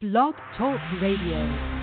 Blog Talk Radio.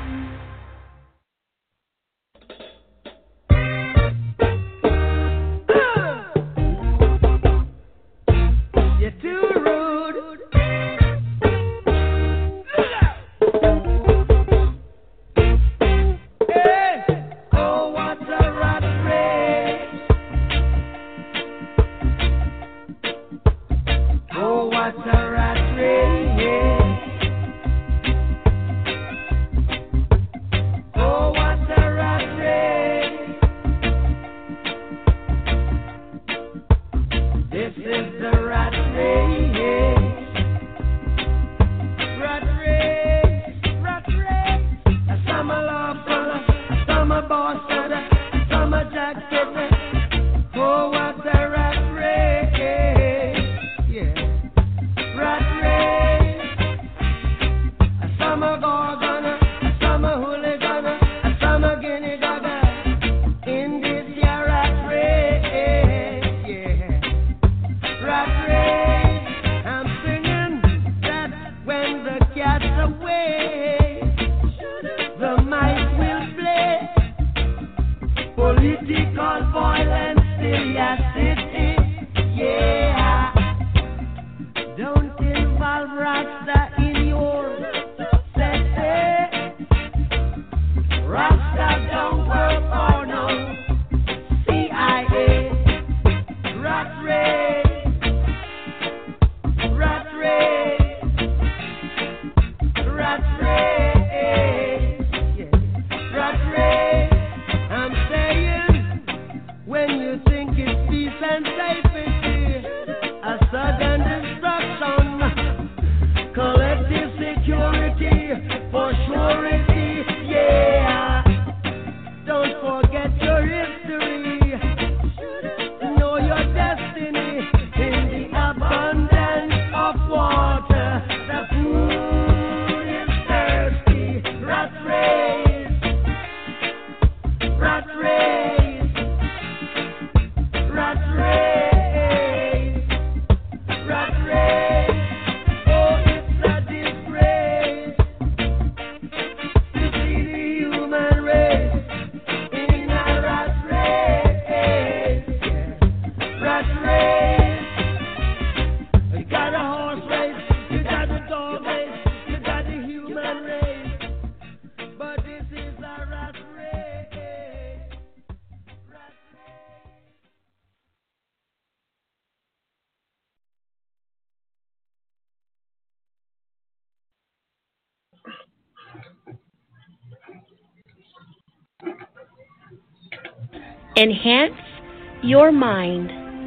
Enhance your mind.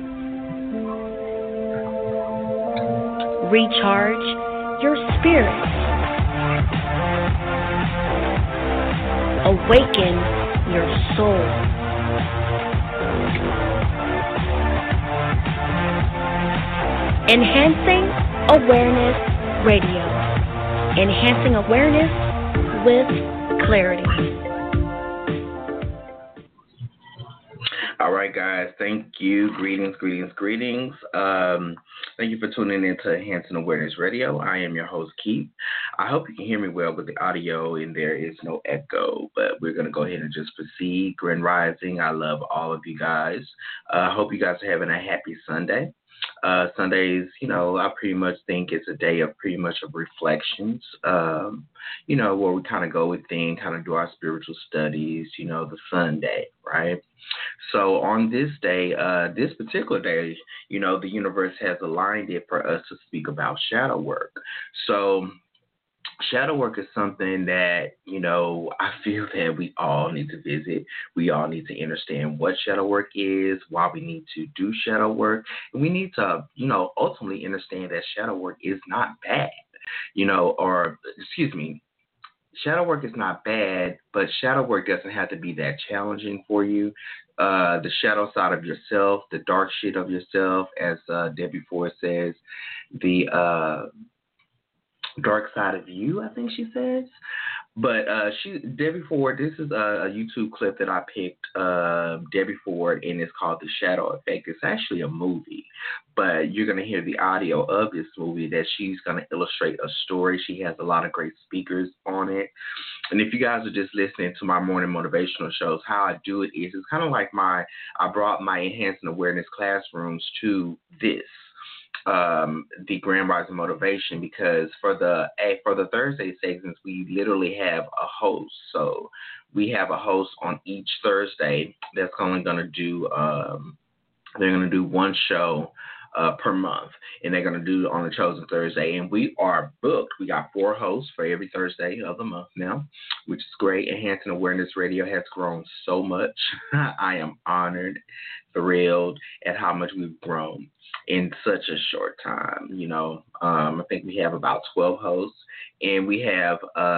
Recharge your spirit. Awaken your soul. Enhancing Awareness Radio. Enhancing awareness with clarity. All right, guys. Thank you. Greetings. Thank you for tuning in to Enhancing Awareness Radio. I am your host, Keith. I hope you can hear me well with the audio and there is no echo, but we're going to go ahead and just proceed. Grand Rising. I love all of you guys. I hope you guys are having a happy Sunday. Sundays, I pretty much think it's a day of pretty much of reflections, where we kind of go within, kind of do our spiritual studies, the Sunday, right? So on this day, this particular day, the universe has aligned it for us to speak about shadow work. So shadow work is something that, I feel that we all need to visit. We all need to understand what shadow work is, why we need to do shadow work. And we need to, ultimately understand that shadow work is not bad, shadow work is not bad, but shadow work doesn't have to be that challenging for you. The shadow side of yourself, the dark shit of yourself, as Debbie Ford says, the dark side of you, I think she says. But Debbie Ford, this is a YouTube clip that I picked, Debbie Ford, and it's called The Shadow Effect. It's actually a movie, but you're going to hear the audio of this movie that she's going to illustrate a story. She has a lot of great speakers on it. And if you guys are just listening to my morning motivational shows, how I do it is it's kind of like I brought my Enhancing Awareness classrooms to this. The Grand Rising Motivation, because for the Thursday segments we literally have a host. So we have a host on each Thursday that's only going to do they're going to do one show per month, and they're going to do it on the chosen Thursday. And we are booked. We got 4 hosts for every Thursday of the month now, which is great. Enhancing Awareness Radio has grown so much. I am honored, thrilled at how much we've grown in such a short time. I think we have about 12 hosts, and we have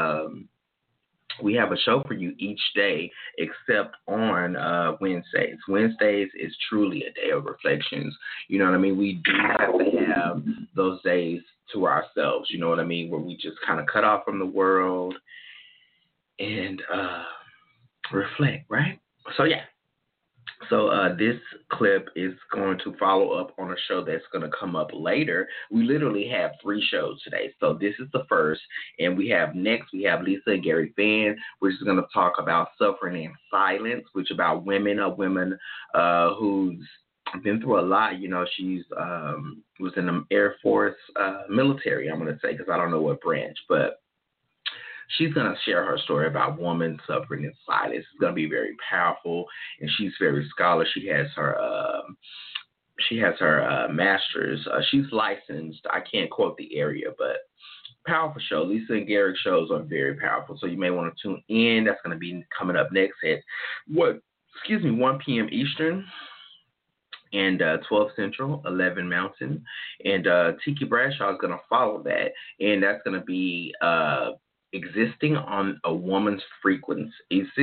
a show for you each day except on Wednesdays. Wednesdays is truly a day of reflections. You know what I mean? We do have to have those days to ourselves, you know what I mean, where we just kind of cut off from the world and reflect, right? So, yeah. So this clip is going to follow up on a show that's going to come up later. We literally have 3 shows today. So this is the first. And we have Lisa and Gary Fan, which is going to talk about suffering in silence, which about women, a woman who's been through a lot. She's was in the Air Force military, I'm going to say, because I don't know what branch, but she's going to share her story about women suffering in silence. It's going to be very powerful, and she's very scholarly. She has her master's. She's licensed. I can't quote the area, but powerful show. Lisa and Garrick shows are very powerful, so you may want to tune in. That's going to be coming up next at 1 p.m. Eastern and 12 Central, 11 Mountain. And Tiki Bradshaw is going to follow that, and that's going to be existing on the woman's frequency. It's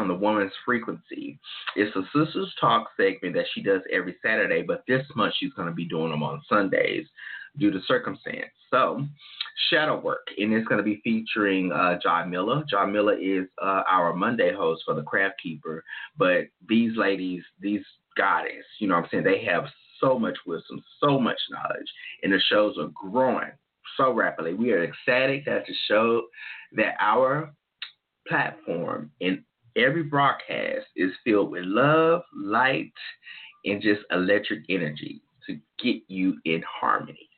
a Sisters Talk segment that she does every Saturday, but this month she's going to be doing them on Sundays due to circumstance. So, shadow work, and it's going to be featuring John Miller. John Miller is our Monday host for the Craft Keeper, but these ladies, these goddess, you know what I'm saying, they have so much wisdom, so much knowledge, and the shows are growing so rapidly. We are ecstatic that to show that our platform in every broadcast is filled with love, light, and just electric energy to get you in harmony.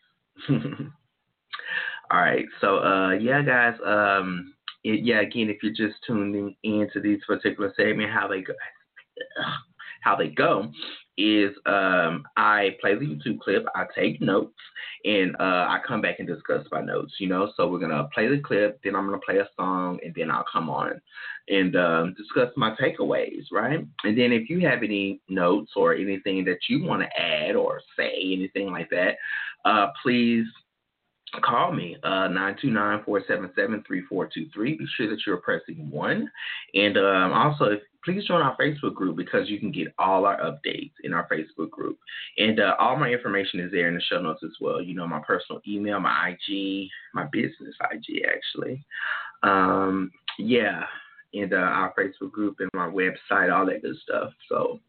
All right, so guys, again, if you're just tuning into these particular segments, how they go is I play the YouTube clip, I take notes, and I come back and discuss my notes, So we're going to play the clip, then I'm going to play a song, and then I'll come on and discuss my takeaways, right? And then if you have any notes or anything that you want to add or say, anything like that, please call me, 929-477-3423. Be sure that you're pressing 1. And also, please join our Facebook group because you can get all our updates in our Facebook group. And all my information is there in the show notes as well. My personal email, my IG, my business IG, actually. And our Facebook group and my website, all that good stuff. So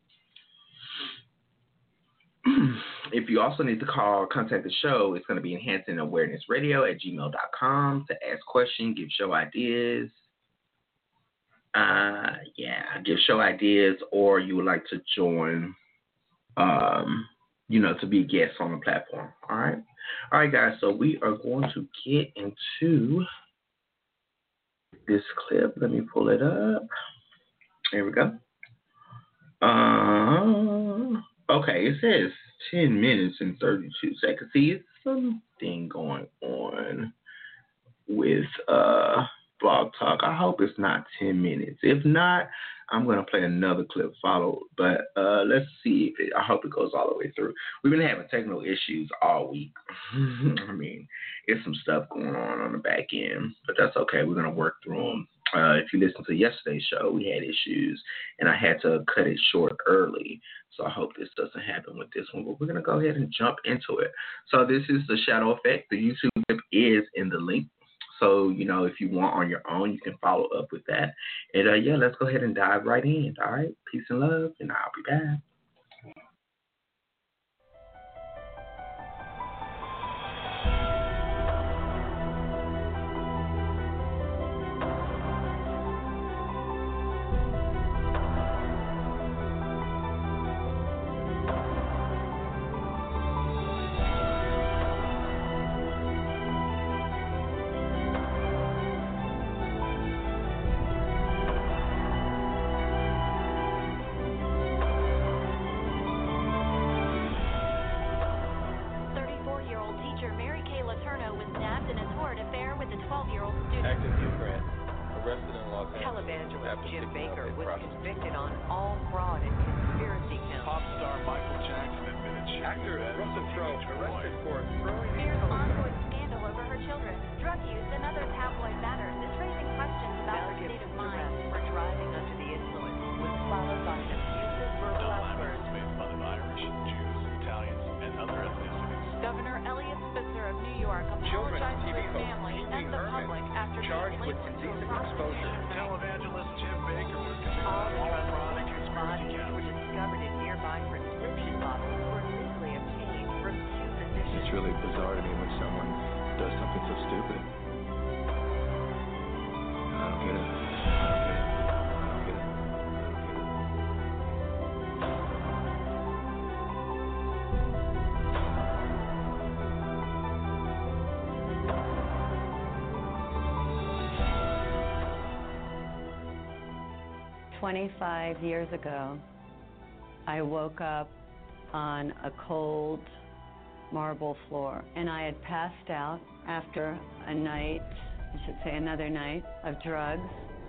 if you also need to contact the show, it's going to be enhancingawarenessradio@gmail.com to ask questions, give show ideas. Give show ideas, or you would like to join, to be a guest on the platform. All right, guys. So we are going to get into this clip. Let me pull it up. There we go. Okay, it says 10 minutes and 32 seconds. See, it's something going on with Blog Talk. I hope it's not 10 minutes. If not, I'm going to play another clip followed. But let's see. I hope it goes all the way through. We've been having technical issues all week. I mean, it's some stuff going on the back end. But that's okay. We're going to work through them. If you listen to yesterday's show, we had issues, and I had to cut it short early. So I hope this doesn't happen with this one. But we're going to go ahead and jump into it. So this is The Shadow Effect. The YouTube clip is in the link. So, if you want on your own, you can follow up with that. And yeah, let's go ahead and dive right in. All right. Peace and love, and I'll be back. "25 years ago, I woke up on a cold marble floor, and I had passed out after another night of drugs.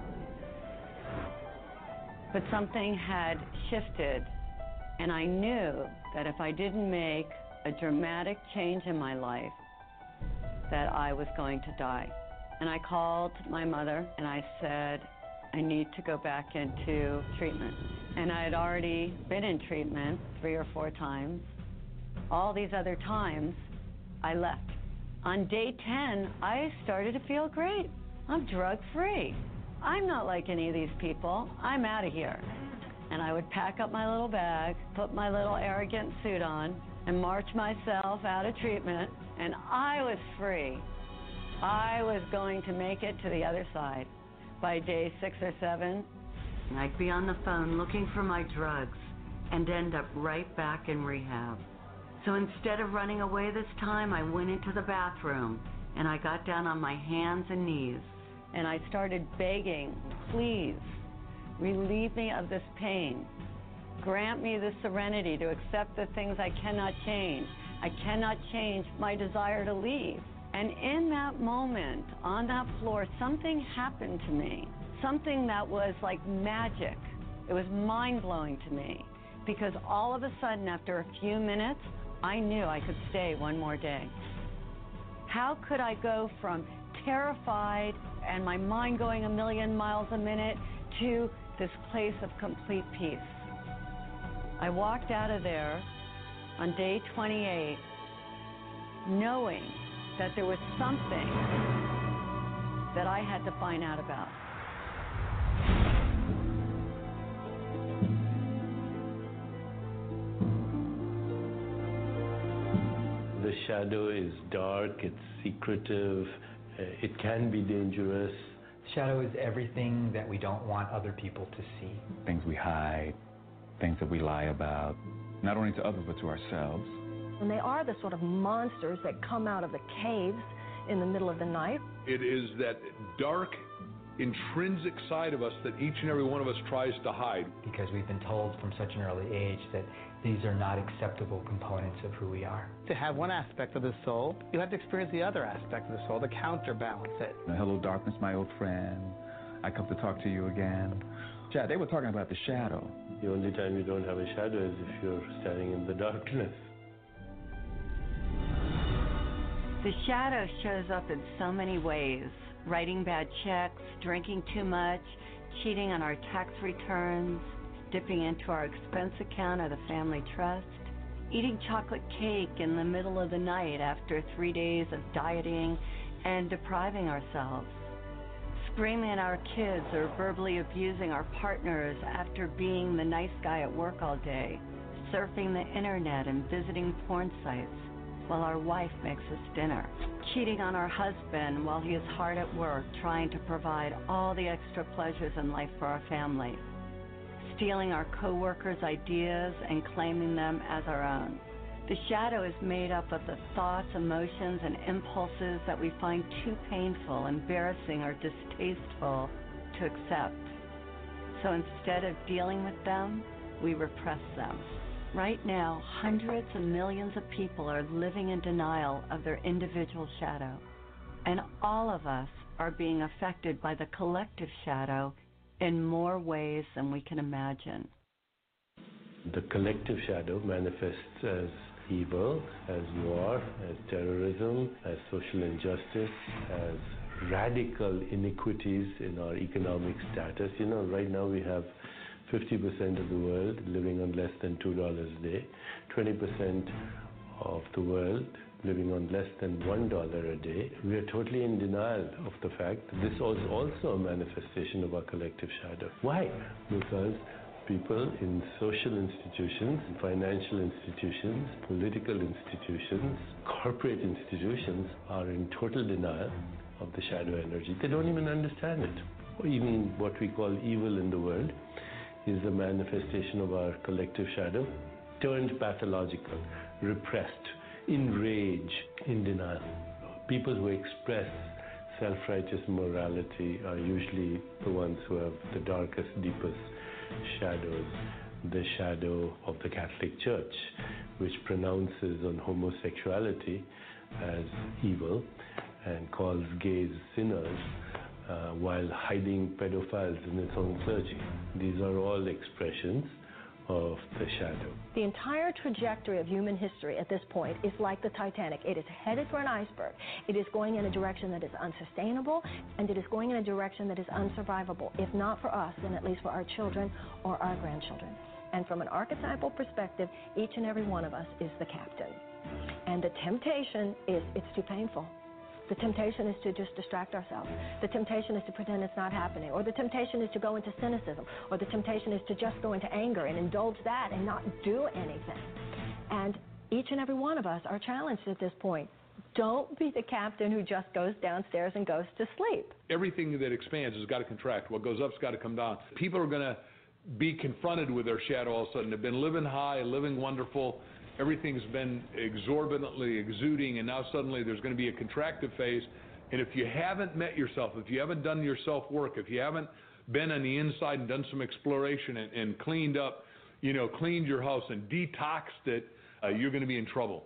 But something had shifted, and I knew that if I didn't make a dramatic change in my life, that I was going to die. And I called my mother, and I said, I need to go back into treatment. And I had already been in treatment 3 or 4 times. All these other times, I left. On day 10, I started to feel great. I'm drug-free. I'm not like any of these people. I'm out of here. And I would pack up my little bag, put my little arrogant suit on, and march myself out of treatment, and I was free. I was going to make it to the other side. By day 6 or 7, I'd be on the phone looking for my drugs and end up right back in rehab. So instead of running away this time, I went into the bathroom and I got down on my hands and knees and I started begging, please, relieve me of this pain. Grant me the serenity to accept the things I cannot change. I cannot change my desire to leave. And in that moment, on that floor, something happened to me. Something that was like magic. It was mind-blowing to me. Because all of a sudden, after a few minutes, I knew I could stay one more day. How could I go from terrified and my mind going 1,000,000 miles a minute to this place of complete peace? I walked out of there on day 28 knowing that there was something that I had to find out about. The shadow is dark, it's secretive, it can be dangerous. Shadow is everything that we don't want other people to see. Things we hide, things that we lie about, not only to others but to ourselves. And they are the sort of monsters that come out of the caves in the middle of the night. It is that dark, intrinsic side of us that each and every one of us tries to hide. Because we've been told from such an early age that these are not acceptable components of who we are. To have one aspect of the soul, you have to experience the other aspect of the soul to counterbalance it. Hello, darkness, my old friend. I come to talk to you again. Chad, they were talking about the shadow. The only time you don't have a shadow is if you're standing in the darkness. The shadow shows up in so many ways. Writing bad checks, drinking too much, cheating on our tax returns, dipping into our expense account or the family trust, eating chocolate cake in the middle of the night after 3 days of dieting and depriving ourselves, screaming at our kids or verbally abusing our partners after being the nice guy at work all day, surfing the internet and visiting porn sites while our wife makes us dinner, cheating on our husband while he is hard at work trying to provide all the extra pleasures in life for our family, stealing our coworkers' ideas and claiming them as our own. The shadow is made up of the thoughts, emotions, and impulses that we find too painful, embarrassing, or distasteful to accept. So instead of dealing with them, we repress them. Right now, hundreds of millions of people are living in denial of their individual shadow. And all of us are being affected by the collective shadow in more ways than we can imagine. The collective shadow manifests as evil, as war, as terrorism, as social injustice, as radical inequities in our economic status. Right now we have 50% of the world living on less than $2 a day, 20% of the world living on less than $1 a day. We are totally in denial of the fact that this is also a manifestation of our collective shadow. Why? Because people in social institutions, financial institutions, political institutions, corporate institutions are in total denial of the shadow energy. They don't even understand it. Or even what we call evil in the world is a manifestation of our collective shadow, turned pathological, repressed, in rage, in denial. People who express self-righteous morality are usually the ones who have the darkest, deepest shadows. The shadow of the Catholic Church, which pronounces on homosexuality as evil and calls gays sinners, while hiding pedophiles in its own clergy. These are all expressions of the shadow. The entire trajectory of human history at this point is like the Titanic. It is headed for an iceberg. It is going in a direction that is unsustainable, and it is going in a direction that is unsurvivable, if not for us, then at least for our children or our grandchildren. And from an archetypal perspective, each and every one of us is the captain. And the temptation is, it's too painful. The temptation is to just distract ourselves. The temptation is to pretend it's not happening. Or the temptation is to go into cynicism. Or the temptation is to just go into anger and indulge that and not do anything. And each and every one of us are challenged at this point. Don't be the captain who just goes downstairs and goes to sleep. Everything that expands has got to contract. What goes up's got to come down. People are going to be confronted with their shadow all of a sudden. They've been living high, living wonderful. Everything's been exorbitantly exuding, and now suddenly there's going to be a contractive phase. And if you haven't met yourself, if you haven't done your self-work, if you haven't been on the inside and done some exploration and cleaned up, cleaned your house and detoxed it, you're going to be in trouble.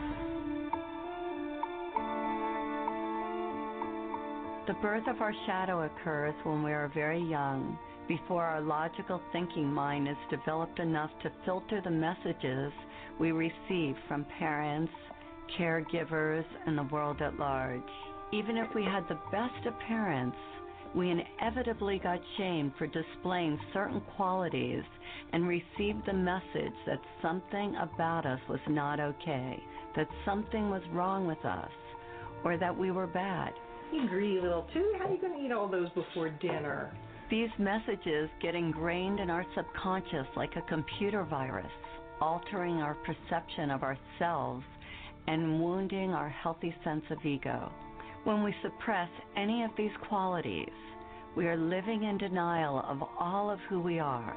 The birth of our shadow occurs when we are very young, before our logical thinking mind is developed enough to filter the messages we receive from parents, caregivers, and the world at large. Even if we had the best of parents, we inevitably got shamed for displaying certain qualities and received the message that something about us was not okay, that something was wrong with us, or that we were bad. You greedy little tooth, how are you going to eat all those before dinner? These messages get ingrained in our subconscious like a computer virus, altering our perception of ourselves and wounding our healthy sense of ego. When we suppress any of these qualities, we are living in denial of all of who we are.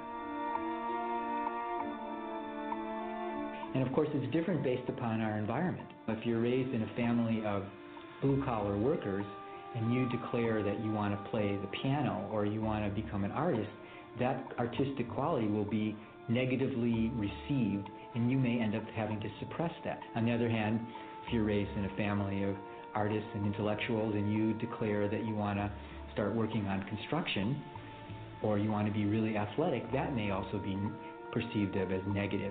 And of course, it's different based upon our environment. If you're raised in a family of blue-collar workers and you declare that you want to play the piano or you want to become an artist, that artistic quality will be negatively received, and you may end up having to suppress that. On the other hand, if you're raised in a family of artists and intellectuals and you declare that you want to start working on construction or you want to be really athletic, that may also be perceived as negative.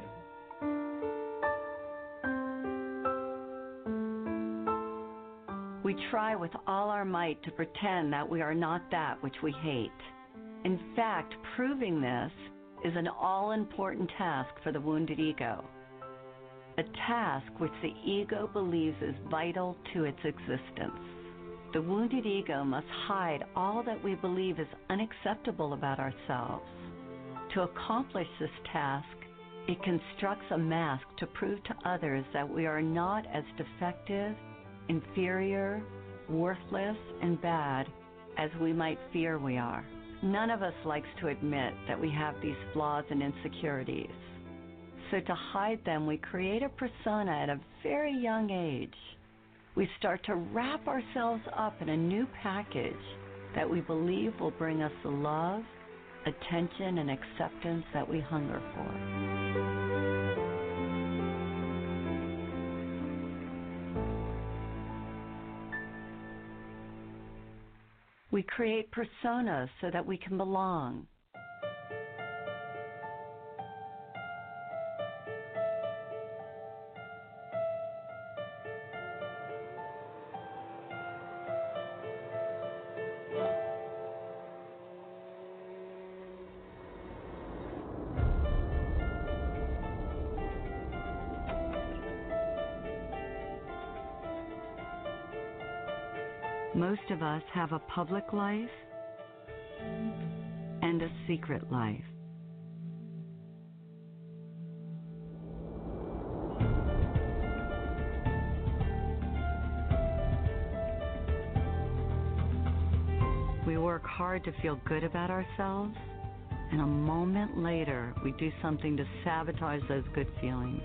We try with all our might to pretend that we are not that which we hate. In fact, proving this is an all-important task for the wounded ego, a task which the ego believes is vital to its existence. The wounded ego must hide all that we believe is unacceptable about ourselves. To accomplish this task, it constructs a mask to prove to others that we are not as defective, inferior, worthless, and bad as we might fear we are. None of us likes to admit that we have these flaws and insecurities. So to hide them, we create a persona at a very young age. We start to wrap ourselves up in a new package that we believe will bring us the love, attention, and acceptance that we hunger for. We create personas so that we can belong. Most of us have a public life and a secret life. We work hard to feel good about ourselves, and a moment later, we do something to sabotage those good feelings.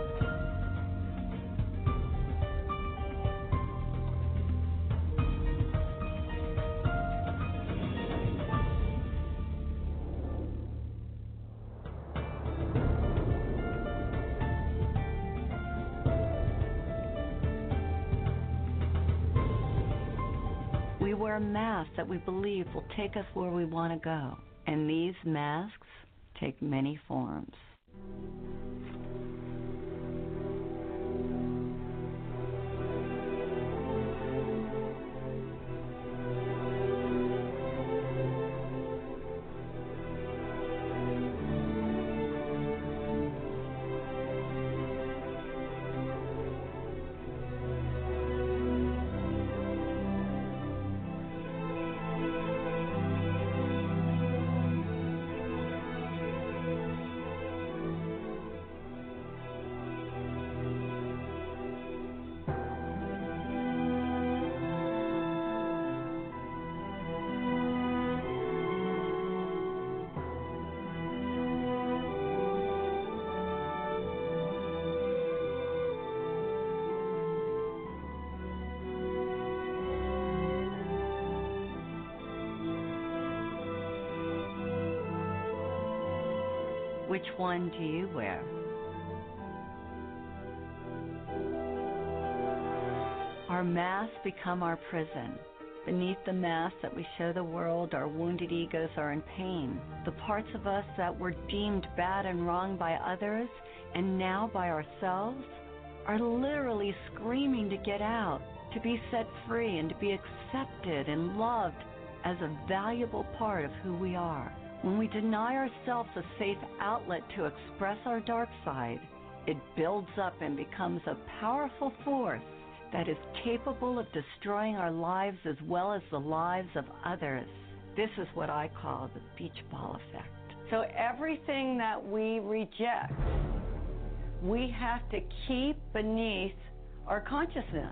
We wear masks that we believe will take us where we want to go, and these masks take many forms. Which one do you wear? Our masks become our prison. Beneath the mask that we show the world, our wounded egos are in pain. The parts of us that were deemed bad and wrong by others, and now by ourselves, are literally screaming to get out, to be set free, and to be accepted and loved as a valuable part of who we are. When we deny ourselves a safe outlet to express our dark side, it builds up and becomes a powerful force that is capable of destroying our lives as well as the lives of others. This is what I call the beach ball effect. So everything that we reject, we have to keep beneath our consciousness.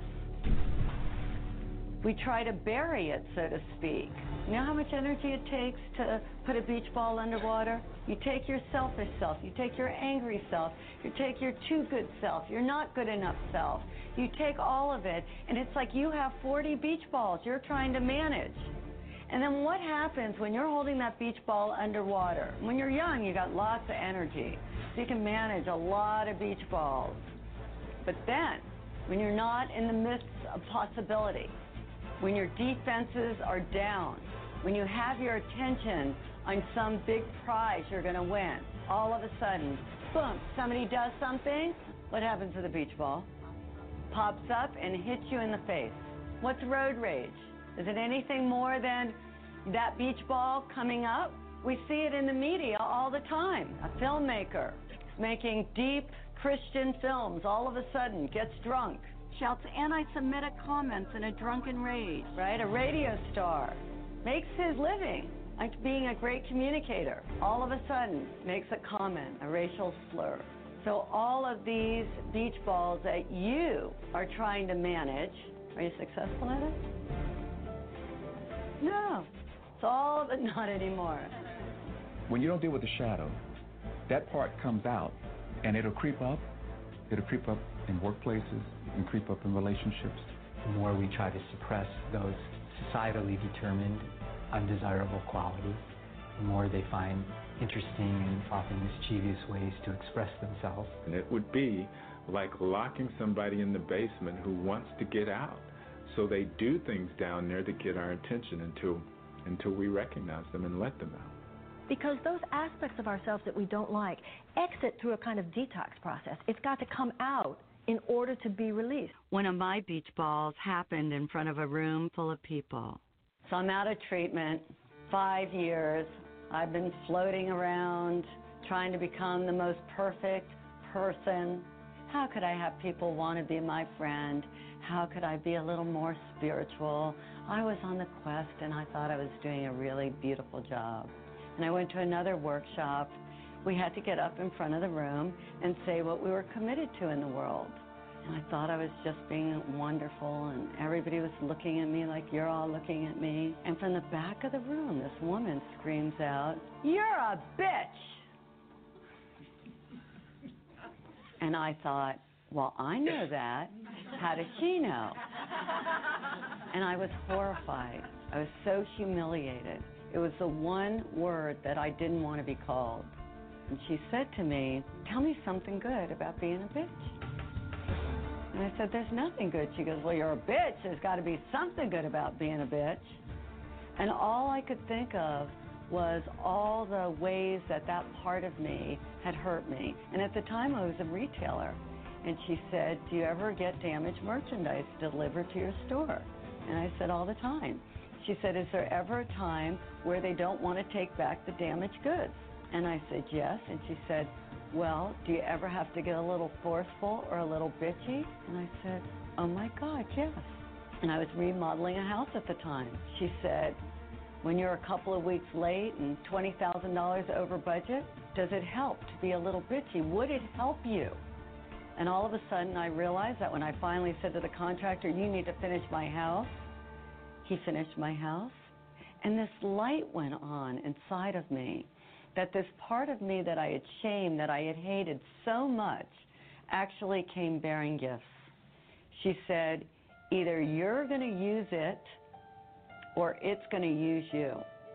We try to bury it, so to speak. You know how much energy it takes to put a beach ball underwater? You take your selfish self, you take your angry self, you take your too good self, your not good enough self. You take all of it, and it's like you have 40 beach balls you're trying to manage. And then what happens when you're holding that beach ball underwater? When you're young, you got lots of energy, so you can manage a lot of beach balls. But then, when you're not in the midst of possibility, when your defenses are down, when you have your attention on some big prize you're going to win, all of a sudden, boom, somebody does something. What happens to the beach ball? Pops up and hits you in the face. What's road rage? Is it anything more than that beach ball coming up? We see it in the media all the time. A filmmaker making deep Christian films all of a sudden gets drunk, shouts anti-Semitic comments in a drunken rage. Right? A radio star makes his living like being a great communicator. All of a sudden makes a comment, a racial slur. So all of these beach balls that you are trying to manage, are you successful at it? No. It's all but not anymore. When you don't deal with the shadow, that part comes out, and it'll creep up. It'll creep up in workplaces and creep up in relationships. The more we try to suppress those societally determined, undesirable qualities, the more they find interesting and often mischievous ways to express themselves. And it would be like locking somebody in the basement who wants to get out. So they do things down there to get our attention until we recognize them and let them out. Because those aspects of ourselves that we don't like exit through a kind of detox process. It's got to come out in order to be released. One of my beach balls happened in front of a room full of people. So I'm out of treatment, 5 years. I've been floating around, trying to become the most perfect person. How could I have people want to be my friend? How could I be a little more spiritual? I was on the quest, and I thought I was doing a really beautiful job. And I went to another workshop. We had to get up in front of the room and say what we were committed to in the world. And I thought I was just being wonderful, and everybody was looking at me like you're all looking at me. And from the back of the room, this woman screams out, "You're a bitch!" And I thought, well, I know that. How does she know? And I was horrified. I was so humiliated. It was the one word that I didn't want to be called. And she said to me, "Tell me something good about being a bitch." And I said, "There's nothing good." She goes, "Well, you're a bitch. There's got to be something good about being a bitch." And all I could think of was all the ways that that part of me had hurt me. And at the time, I was a retailer. And she said, "Do you ever get damaged merchandise delivered to your store?" And I said, "All the time." She said, "Is there ever a time where they don't want to take back the damaged goods?" And I said, "Yes." And she said, "Well, do you ever have to get a little forceful or a little bitchy?" And I said, "Oh my God, yes." And I was remodeling a house at the time. She said, "When you're a couple of weeks late and $20,000 over budget, does it help to be a little bitchy? Would it help you?" And all of a sudden I realized that when I finally said to the contractor, "You need to finish my house," he finished my house. And this light went on inside of me, that this part of me that I had shamed, that I had hated so much, actually came bearing gifts. She said, "Either you're going to use it or it's going to use you."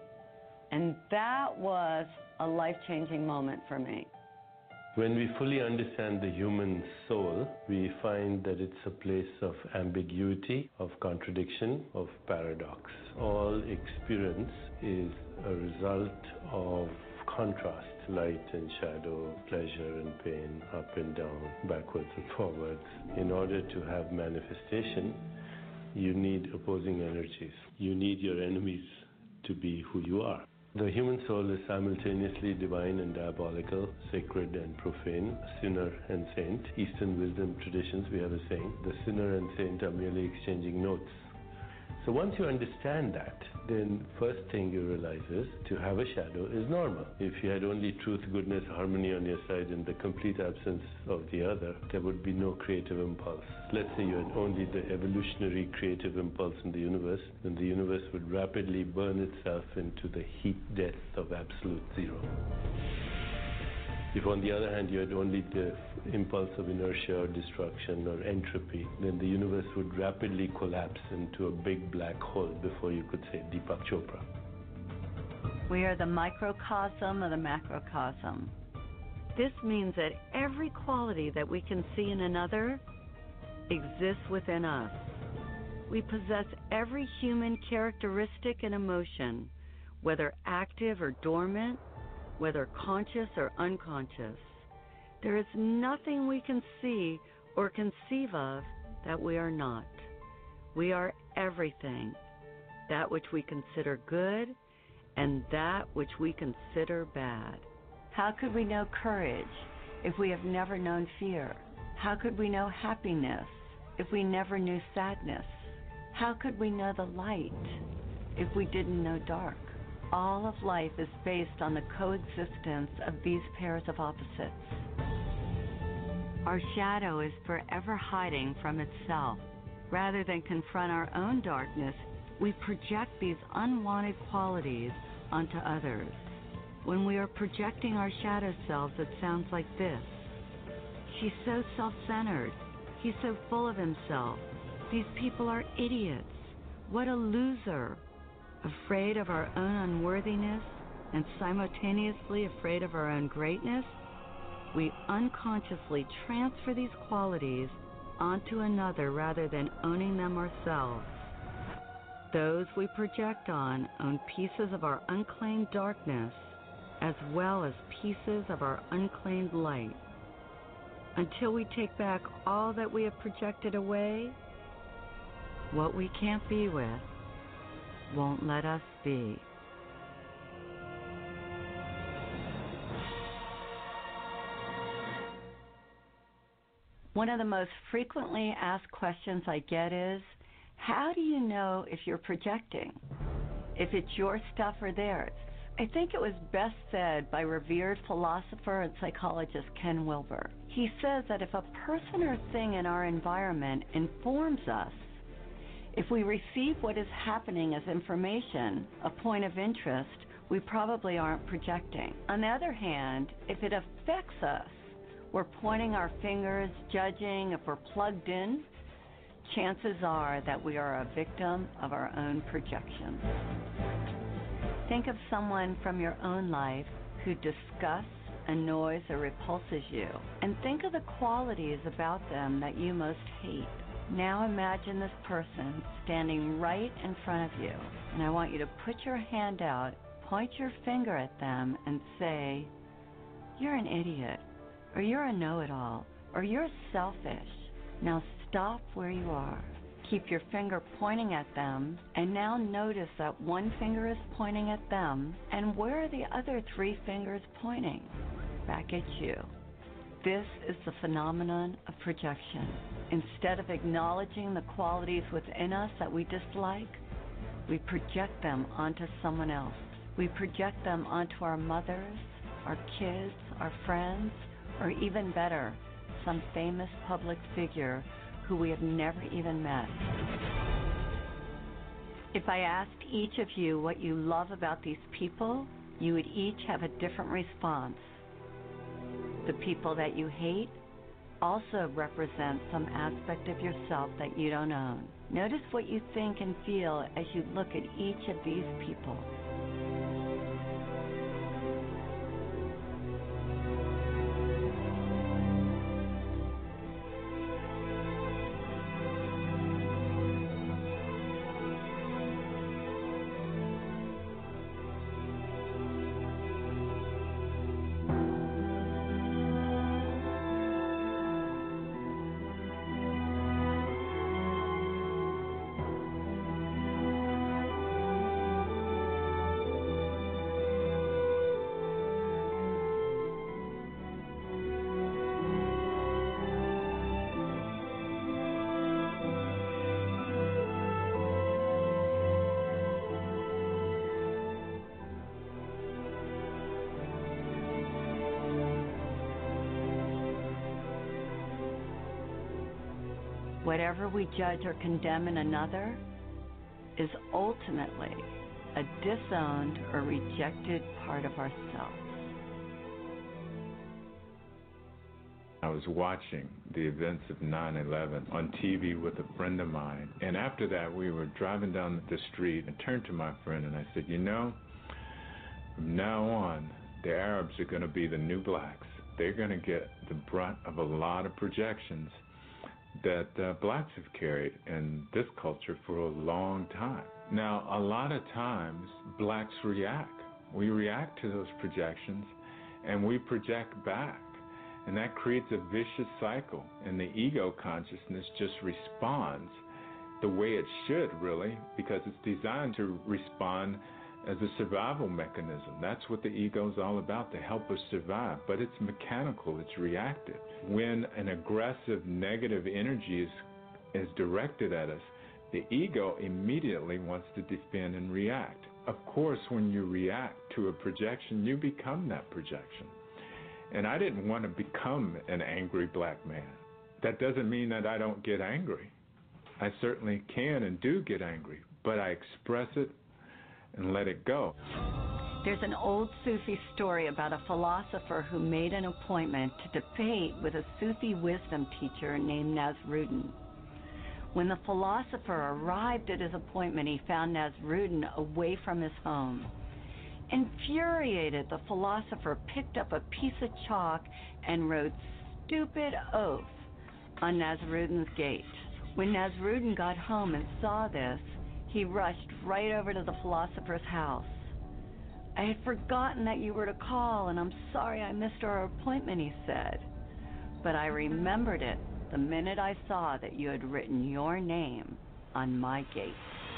And that was a life-changing moment for me. When we fully understand the human soul, we find that it's a place of ambiguity, of contradiction, of paradox. All experience is a result of contrast, light and shadow, pleasure and pain, up and down, backwards and forwards. In order to have manifestation, you need opposing energies. You need your enemies to be who you are. The human soul is simultaneously divine and diabolical, sacred and profane, sinner and saint. Eastern wisdom traditions, we have a saying, the sinner and saint are merely exchanging notes. So once you understand that, then first thing you realize is to have a shadow is normal. If you had only truth, goodness, harmony on your side and the complete absence of the other, there would be no creative impulse. Let's say you had only the evolutionary creative impulse in the universe, then the universe would rapidly burn itself into the heat death of absolute zero. If on the other hand you had only the impulse of inertia or destruction or entropy, then the universe would rapidly collapse into a big black hole before you could say Deepak Chopra. We are the microcosm of the macrocosm. This means that every quality that we can see in another exists within us. We possess every human characteristic and emotion, whether active or dormant, whether conscious or unconscious. There is nothing we can see or conceive of that we are not. We are everything, that which we consider good and that which we consider bad. How could we know courage if we have never known fear? How could we know happiness if we never knew sadness? How could we know the light if we didn't know dark? All of life is based on the coexistence of these pairs of opposites. Our shadow is forever hiding from itself. Rather than confront our own darkness, we project these unwanted qualities onto others. When we are projecting our shadow selves, it sounds like this. She's so self-centered. He's so full of himself. These people are idiots. What a loser. Afraid of our own unworthiness and simultaneously afraid of our own greatness, we unconsciously transfer these qualities onto another rather than owning them ourselves. Those we project on own pieces of our unclaimed darkness as well as pieces of our unclaimed light. Until we take back all that we have projected away, what we can't be with won't let us be. One of the most frequently asked questions I get is, how do you know if you're projecting? If it's your stuff or theirs? I think it was best said by revered philosopher and psychologist Ken Wilber. He says that if a person or thing in our environment informs us, if we receive what is happening as information, a point of interest, we probably aren't projecting. On the other hand, if it affects us, we're pointing our fingers, judging if we're plugged in, chances are that we are a victim of our own projections. Think of someone from your own life who disgusts, annoys, or repulses you, and think of the qualities about them that you most hate. Now imagine this person standing right in front of you, and I want you to put your hand out, point your finger at them, and say, "You're an idiot," or "You're a know-it-all," or "You're selfish." Now stop where you are. Keep your finger pointing at them, and now notice that one finger is pointing at them, and where are the other three fingers pointing? Back at you. This is the phenomenon of projection. Instead of acknowledging the qualities within us that we dislike, we project them onto someone else. We project them onto our mothers, our kids, our friends, or even better, some famous public figure who we have never even met. If I asked each of you what you love about these people, you would each have a different response. The people that you hate also represent some aspect of yourself that you don't own. Notice what you think and feel as you look at each of these people. Whatever we judge or condemn in another is ultimately a disowned or rejected part of ourselves. I was watching the events of 9/11 on TV with a friend of mine, and after that we were driving down the street and turned to my friend and I said, you know, from now on, the Arabs are going to be the new blacks. They're going to get the brunt of a lot of projections that blacks have carried in this culture for a long time. Now, a lot of times, blacks react. We react to those projections, and we project back. And that creates a vicious cycle. And the ego consciousness just responds the way it should, really, because it's designed to respond as a survival mechanism. That's what the ego is all about, to help us survive. But it's mechanical, it's reactive. When an aggressive negative energy is is directed at us, the ego immediately wants to defend and react. Of course, when you react to a projection, you become that projection. And I didn't want to become an angry black man. That doesn't mean that I don't get angry. I certainly can and do get angry, but I express it and let it go. There's an old Sufi story about a philosopher who made an appointment to debate with a Sufi wisdom teacher named Nasruddin. When the philosopher arrived at his appointment, he found Nasruddin away from his home. Infuriated, the philosopher picked up a piece of chalk and wrote "stupid oaf" on Nasruddin's gate. When Nasruddin got home and saw this, he rushed right over to the philosopher's house. "I had forgotten that you were to call, and I'm sorry I missed our appointment," he said. "But I remembered it the minute I saw that you had written your name on my gate."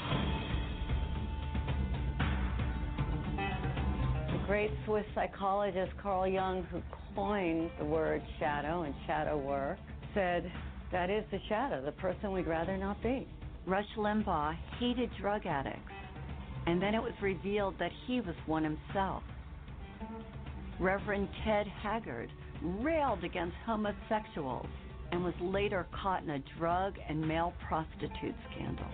The great Swiss psychologist Carl Jung, who coined the word shadow and shadow work, said, "That is the shadow, the person we'd rather not be." Rush Limbaugh hated drug addicts, and then it was revealed that he was one himself. Reverend Ted Haggard railed against homosexuals and was later caught in a drug and male prostitute scandal.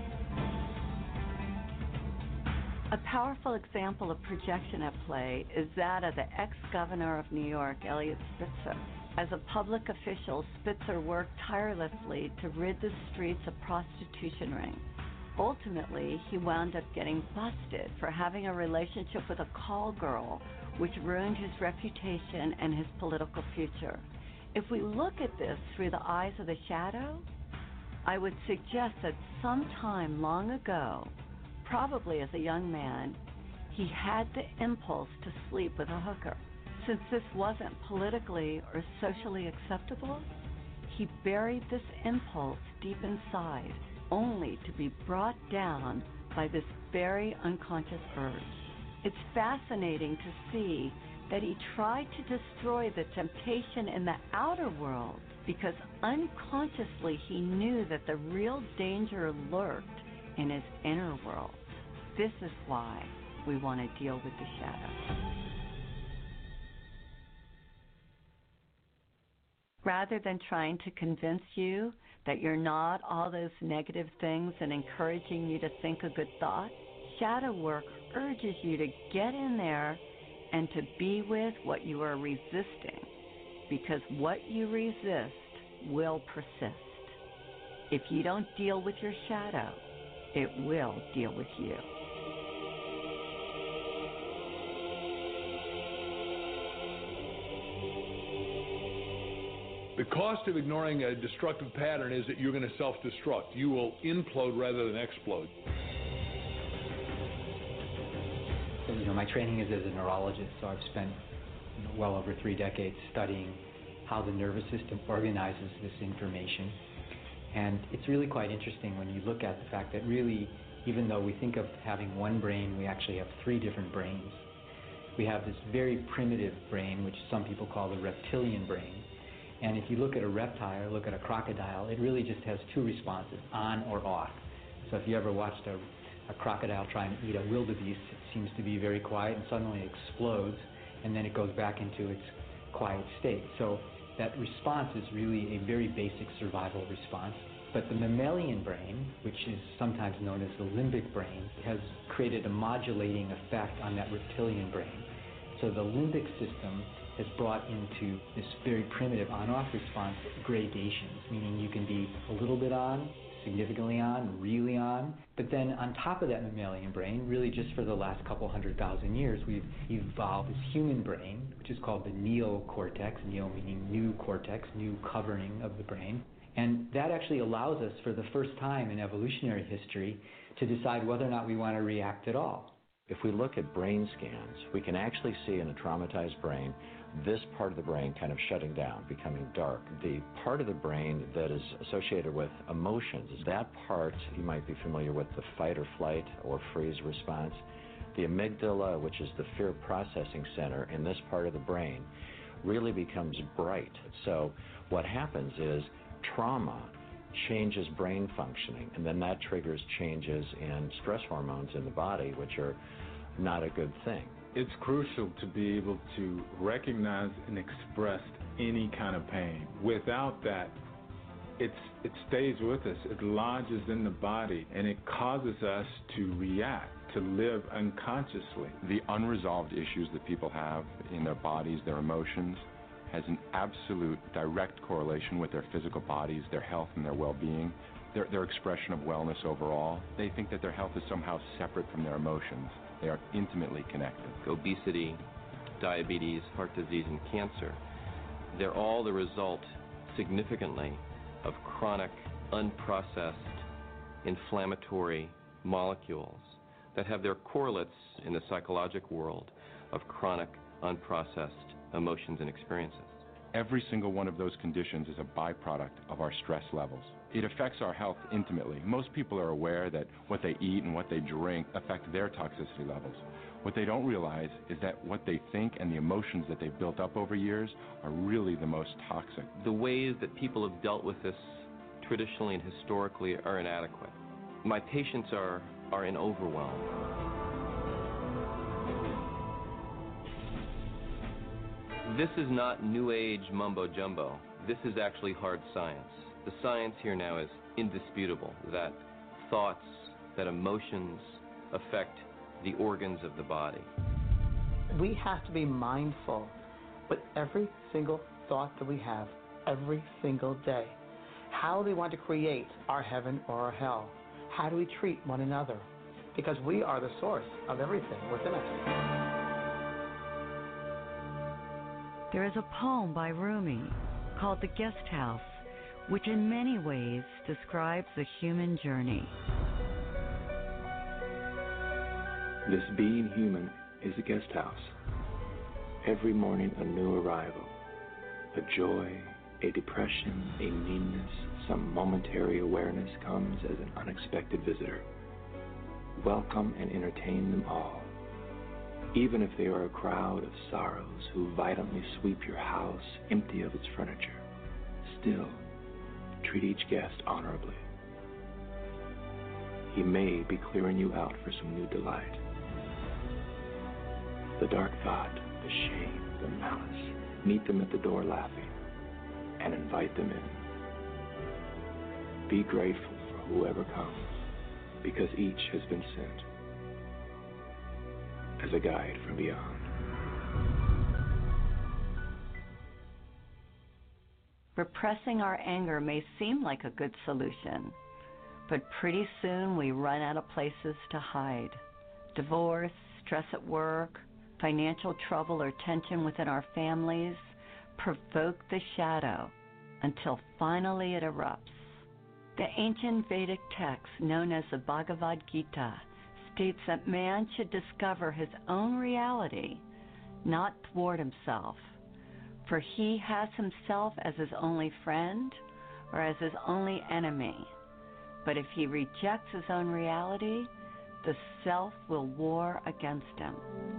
A powerful example of projection at play is that of the ex-governor of New York, Eliot Spitzer. As a public official, Spitzer worked tirelessly to rid the streets of prostitution rings. Ultimately, he wound up getting busted for having a relationship with a call girl, which ruined his reputation and his political future. If we look at this through the eyes of the shadow, I would suggest that sometime long ago, probably as a young man, he had the impulse to sleep with a hooker. Since this wasn't politically or socially acceptable, he buried this impulse deep inside, only to be brought down by this very unconscious urge. It's fascinating to see that he tried to destroy the temptation in the outer world because unconsciously he knew that the real danger lurked in his inner world. This is why we want to deal with the shadow. Rather than trying to convince you that you're not all those negative things and encouraging you to think a good thought, shadow work urges you to get in there and to be with what you are resisting, because what you resist will persist. If you don't deal with your shadow, it will deal with you. The cost of ignoring a destructive pattern is that you're going to self-destruct. You will implode rather than explode. So, my training is as a neurologist, so I've spent well over 3 decades studying how the nervous system organizes this information. And it's really quite interesting when you look at the fact that really, even though we think of having one brain, we actually have 3 different brains. We have this very primitive brain, which some people call the reptilian brain. And if you look at a reptile or look at a crocodile, it really just has 2 responses, on or off. So if you ever watched a crocodile try and eat a wildebeest, it seems to be very quiet and suddenly explodes, and then it goes back into its quiet state. So that response is really a very basic survival response. But the mammalian brain, which is sometimes known as the limbic brain, has created a modulating effect on that reptilian brain. So the limbic system has brought into this very primitive on-off response gradations, meaning you can be a little bit on, significantly on, really on. But then on top of that mammalian brain, really just for the last couple 100,000 years, we've evolved this human brain, which is called the neocortex, neo meaning new cortex, new covering of the brain. And that actually allows us for the first time in evolutionary history to decide whether or not we want to react at all. If we look at brain scans, we can actually see in a traumatized brain this part of the brain kind of shutting down, becoming dark. The part of the brain that is associated with emotions, that part you might be familiar with, the fight or flight or freeze response. The amygdala, which is the fear processing center in this part of the brain, really becomes bright. So what happens is trauma changes brain functioning, and then that triggers changes in stress hormones in the body, which are not a good thing. It's crucial to be able to recognize and express any kind of pain. Without that, it stays with us. It lodges in the body, and it causes us to react, to live unconsciously. The unresolved issues that people have in their bodies, their emotions, has an absolute direct correlation with their physical bodies, their health and their well-being, their expression of wellness overall. They think that their health is somehow separate from their emotions. They are intimately connected. Obesity, diabetes, heart disease, and cancer, they're all the result significantly of chronic, unprocessed, inflammatory molecules that have their correlates in the psychological world of chronic, unprocessed emotions and experiences. Every single one of those conditions is a byproduct of our stress levels. It affects our health intimately. Most people are aware that what they eat and what they drink affect their toxicity levels. What they don't realize is that what they think and the emotions that they've built up over years are really the most toxic. The ways that people have dealt with this traditionally and historically are inadequate. My patients are in overwhelm. This is not new age mumbo jumbo. This is actually hard science. The science here now is indisputable that thoughts, that emotions affect the organs of the body. We have to be mindful with every single thought that we have every single day. How do we want to create our heaven or our hell? How do we treat one another? Because we are the source of everything within us. There is a poem by Rumi called The Guest House, which in many ways describes the human journey. This being human is a guest house. Every morning a new arrival, a joy, a depression, a meanness, some momentary awareness comes as an unexpected visitor. Welcome and entertain them all. Even if they are a crowd of sorrows who violently sweep your house empty of its furniture, still treat each guest honorably. He may be clearing you out for some new delight. The dark thought, the shame, the malice, meet them at the door laughing and invite them in. Be grateful for whoever comes, because each has been sent as a guide from beyond. Repressing our anger may seem like a good solution, but pretty soon we run out of places to hide. Divorce, stress at work, financial trouble or tension within our families provoke the shadow until finally it erupts. The ancient Vedic text known as the Bhagavad Gita states that man should discover his own reality, not thwart himself, for he has himself as his only friend or as his only enemy. But if he rejects his own reality, the self will war against him.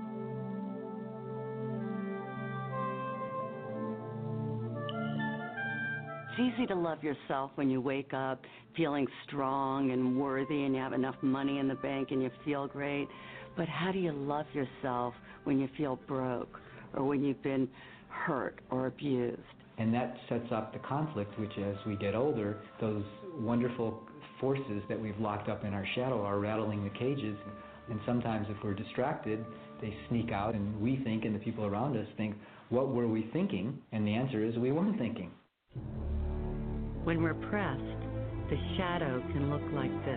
It's easy to love yourself when you wake up feeling strong and worthy and you have enough money in the bank and you feel great. But how do you love yourself when you feel broke or when you've been hurt or abused? And that sets up the conflict, which as we get older, those wonderful forces that we've locked up in our shadow are rattling the cages. And sometimes if we're distracted, they sneak out and we think, and the people around us think, what were we thinking? And the answer is we weren't thinking. When repressed, the shadow can look like this.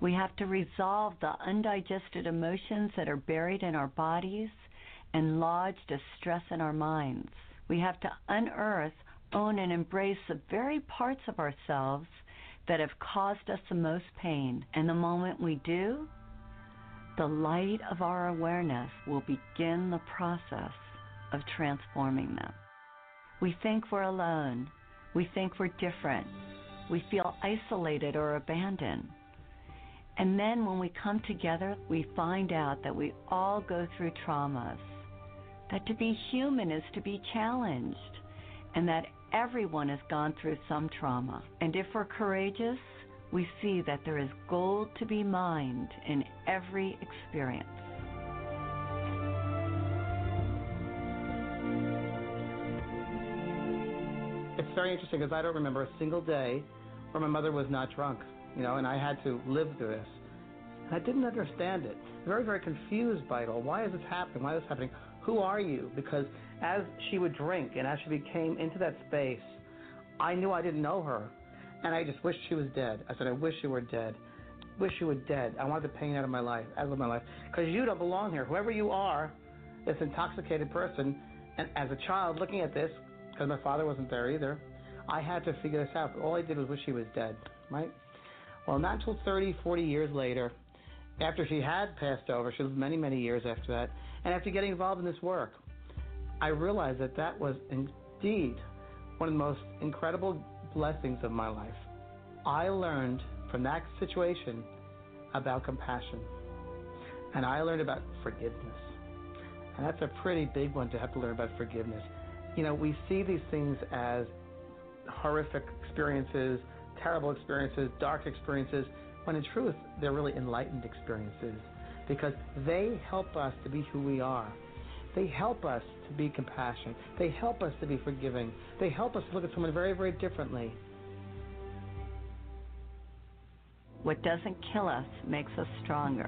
We have to resolve the undigested emotions that are buried in our bodies and lodged as stress in our minds. We have to unearth, own, and embrace the very parts of ourselves that have caused us the most pain. And the moment we do, the light of our awareness will begin the process of transforming them. We think we're alone. We think we're different. We feel isolated or abandoned. And then when we come together, we find out that we all go through traumas, that to be human is to be challenged, and that everyone has gone through some trauma. And if we're courageous, we see that there is gold to be mined in every experience. It's very interesting because I don't remember a single day where my mother was not drunk, and I had to live through this. And I didn't understand it. Very, very confused by it all. Why is this happening? Why is this happening? Who are you? Because as she would drink and as she came into that space, I knew I didn't know her. And I just wished she was dead. I said, I wish you were dead. Wish you were dead. I want the pain out of my life, Because you don't belong here. Whoever you are, this intoxicated person, and as a child looking at this, because my father wasn't there either, I had to figure this out. But all I did was wish she was dead, right? Well, not until 30, 40 years later, after she had passed over, she lived many, many years after that, and after getting involved in this work, I realized that that was indeed one of the most incredible blessings of my life. I learned from that situation about compassion, and I learned about forgiveness. And that's a pretty big one to have to learn about forgiveness. We see these things as horrific experiences, terrible experiences, dark experiences, when in truth, they're really enlightened experiences because they help us to be who we are. They help us to be compassionate. They help us to be forgiving. They help us look at someone very, very differently. What doesn't kill us makes us stronger.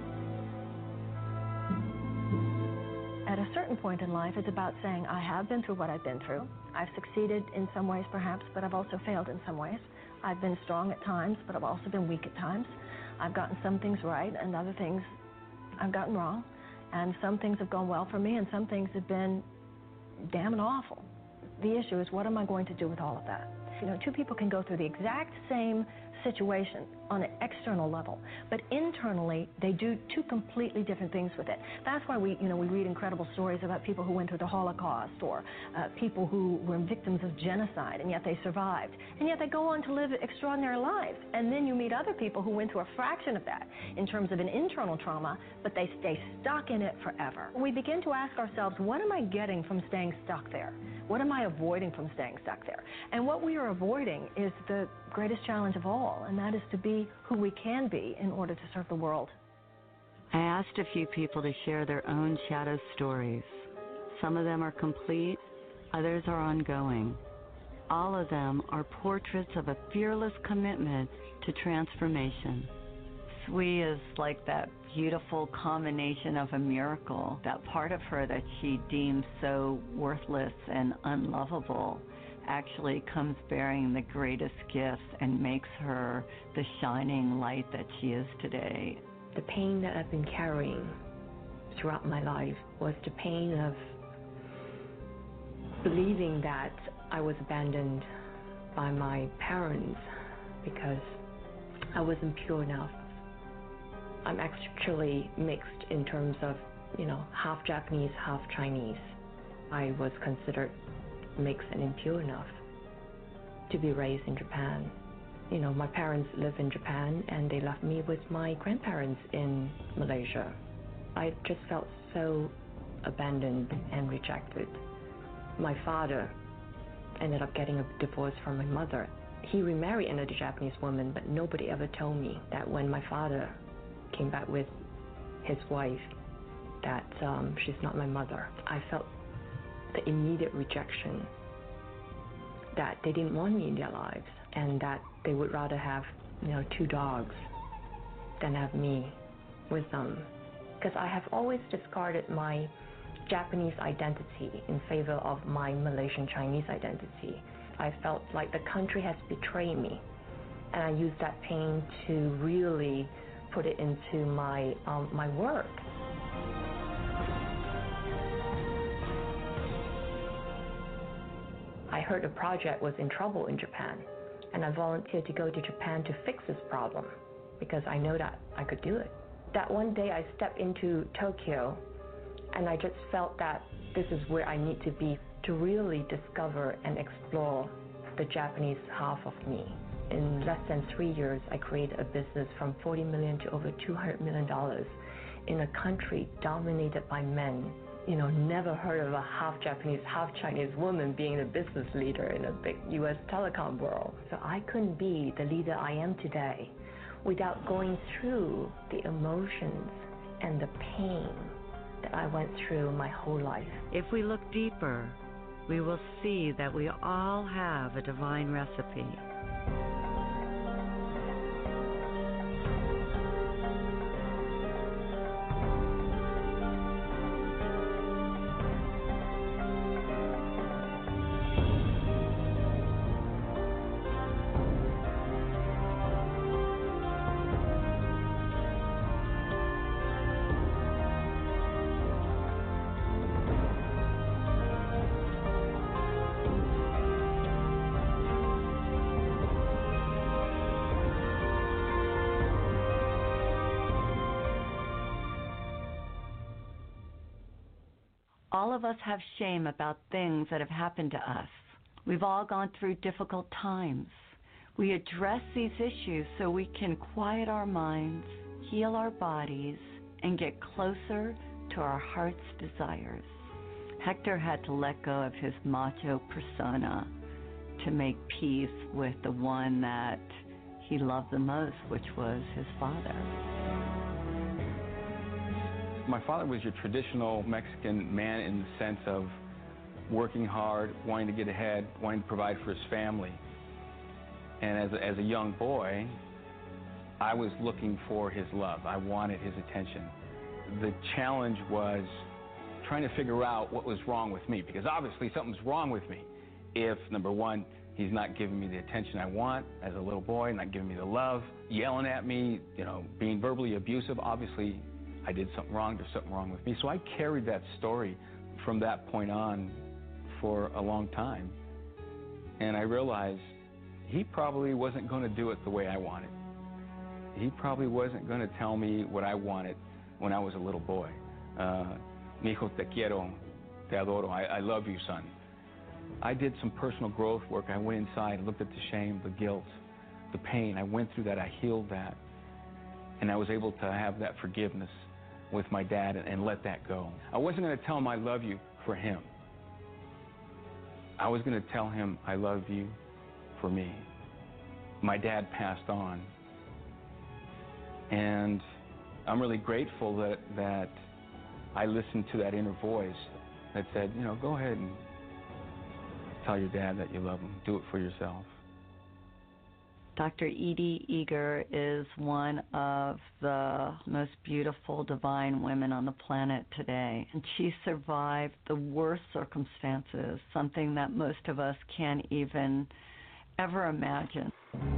At a certain point in life, it's about saying, I have been through what I've been through. I've succeeded in some ways, perhaps, but I've also failed in some ways. I've been strong at times, but I've also been weak at times. I've gotten some things right, and other things I've gotten wrong. And some things have gone well for me, and some things have been damn awful. The issue is, what am I going to do with all of that? Two people can go through the exact same situation on an external level, but internally they do two completely different things with it. That's why we read incredible stories about people who went through the Holocaust or people who were victims of genocide and yet they survived, and yet they go on to live extraordinary lives. And then you meet other people who went through a fraction of that in terms of an internal trauma, but they stay stuck in it forever. We begin to ask ourselves, what am I getting from staying stuck there? What am I avoiding from staying stuck there? And what we are avoiding is the greatest challenge of all, and that is to be who we can be in order to serve the world. I asked a few people to share their own shadow stories. Some of them are complete, others are ongoing. All of them are portraits of a fearless commitment to transformation. Sui is like that beautiful combination of a miracle, that part of her that she deems so worthless and unlovable actually comes bearing the greatest gifts and makes her the shining light that she is today. The pain that I've been carrying throughout my life was the pain of believing that I was abandoned by my parents because I wasn't pure enough. I'm actually mixed in terms of, half Japanese, half Chinese. I was considered mixed and impure enough to be raised in Japan. My parents live in Japan and they left me with my grandparents in Malaysia. I just felt so abandoned and rejected. My father ended up getting a divorce from my mother. He remarried another Japanese woman, but nobody ever told me that when my father came back with his wife, that she's not my mother. I felt the immediate rejection, that they didn't want me in their lives and that they would rather have, 2 dogs than have me with them. Because I have always discarded my Japanese identity in favor of my Malaysian Chinese identity. I felt like the country has betrayed me And I used that pain to really put it into my work. I heard a project was in trouble in Japan, and I volunteered to go to Japan to fix this problem because I know that I could do it. That one day I stepped into Tokyo, and I just felt that this is where I need to be to really discover and explore the Japanese half of me. In less than 3 years, I created a business from $40 million to over $200 million in a country dominated by men. You know, never heard of a half Japanese, half Chinese woman being a business leader in a big U.S. telecom world. So I couldn't be the leader I am today without going through the emotions and the pain that I went through my whole life. If we look deeper, we will see that we all have a divine recipe. All of us have shame about things that have happened to us. We've all gone through difficult times. We address these issues so we can quiet our minds, heal our bodies, and get closer to our heart's desires. Hector had to let go of his macho persona to make peace with the one that he loved the most, which was his father. My father was your traditional Mexican man in the sense of working hard, wanting to get ahead, wanting to provide for his family. And as a young boy, I was looking for his love. I wanted his attention. The challenge was trying to figure out what was wrong with me, because obviously something's wrong with me. If, number one, he's not giving me the attention I want as a little boy, not giving me the love, yelling at me, being verbally abusive, obviously I did something wrong, there's something wrong with me. So I carried that story from that point on for a long time. And I realized he probably wasn't going to do it the way I wanted. He probably wasn't going to tell me what I wanted when I was a little boy. Mi hijo te quiero, te adoro, I love you, son. I did some personal growth work. I went inside, looked at the shame, the guilt, the pain. I went through that, I healed that. And I was able to have that forgiveness with my dad and let that go. I wasn't going to tell him I love you for him. I was going to tell him I love you for me. My dad passed on. And I'm really grateful that I listened to that inner voice that said, go ahead and tell your dad that you love him. Do it for yourself. Dr. Edie Eger is one of the most beautiful divine women on the planet today. And she survived the worst circumstances, something that most of us can't even ever imagine.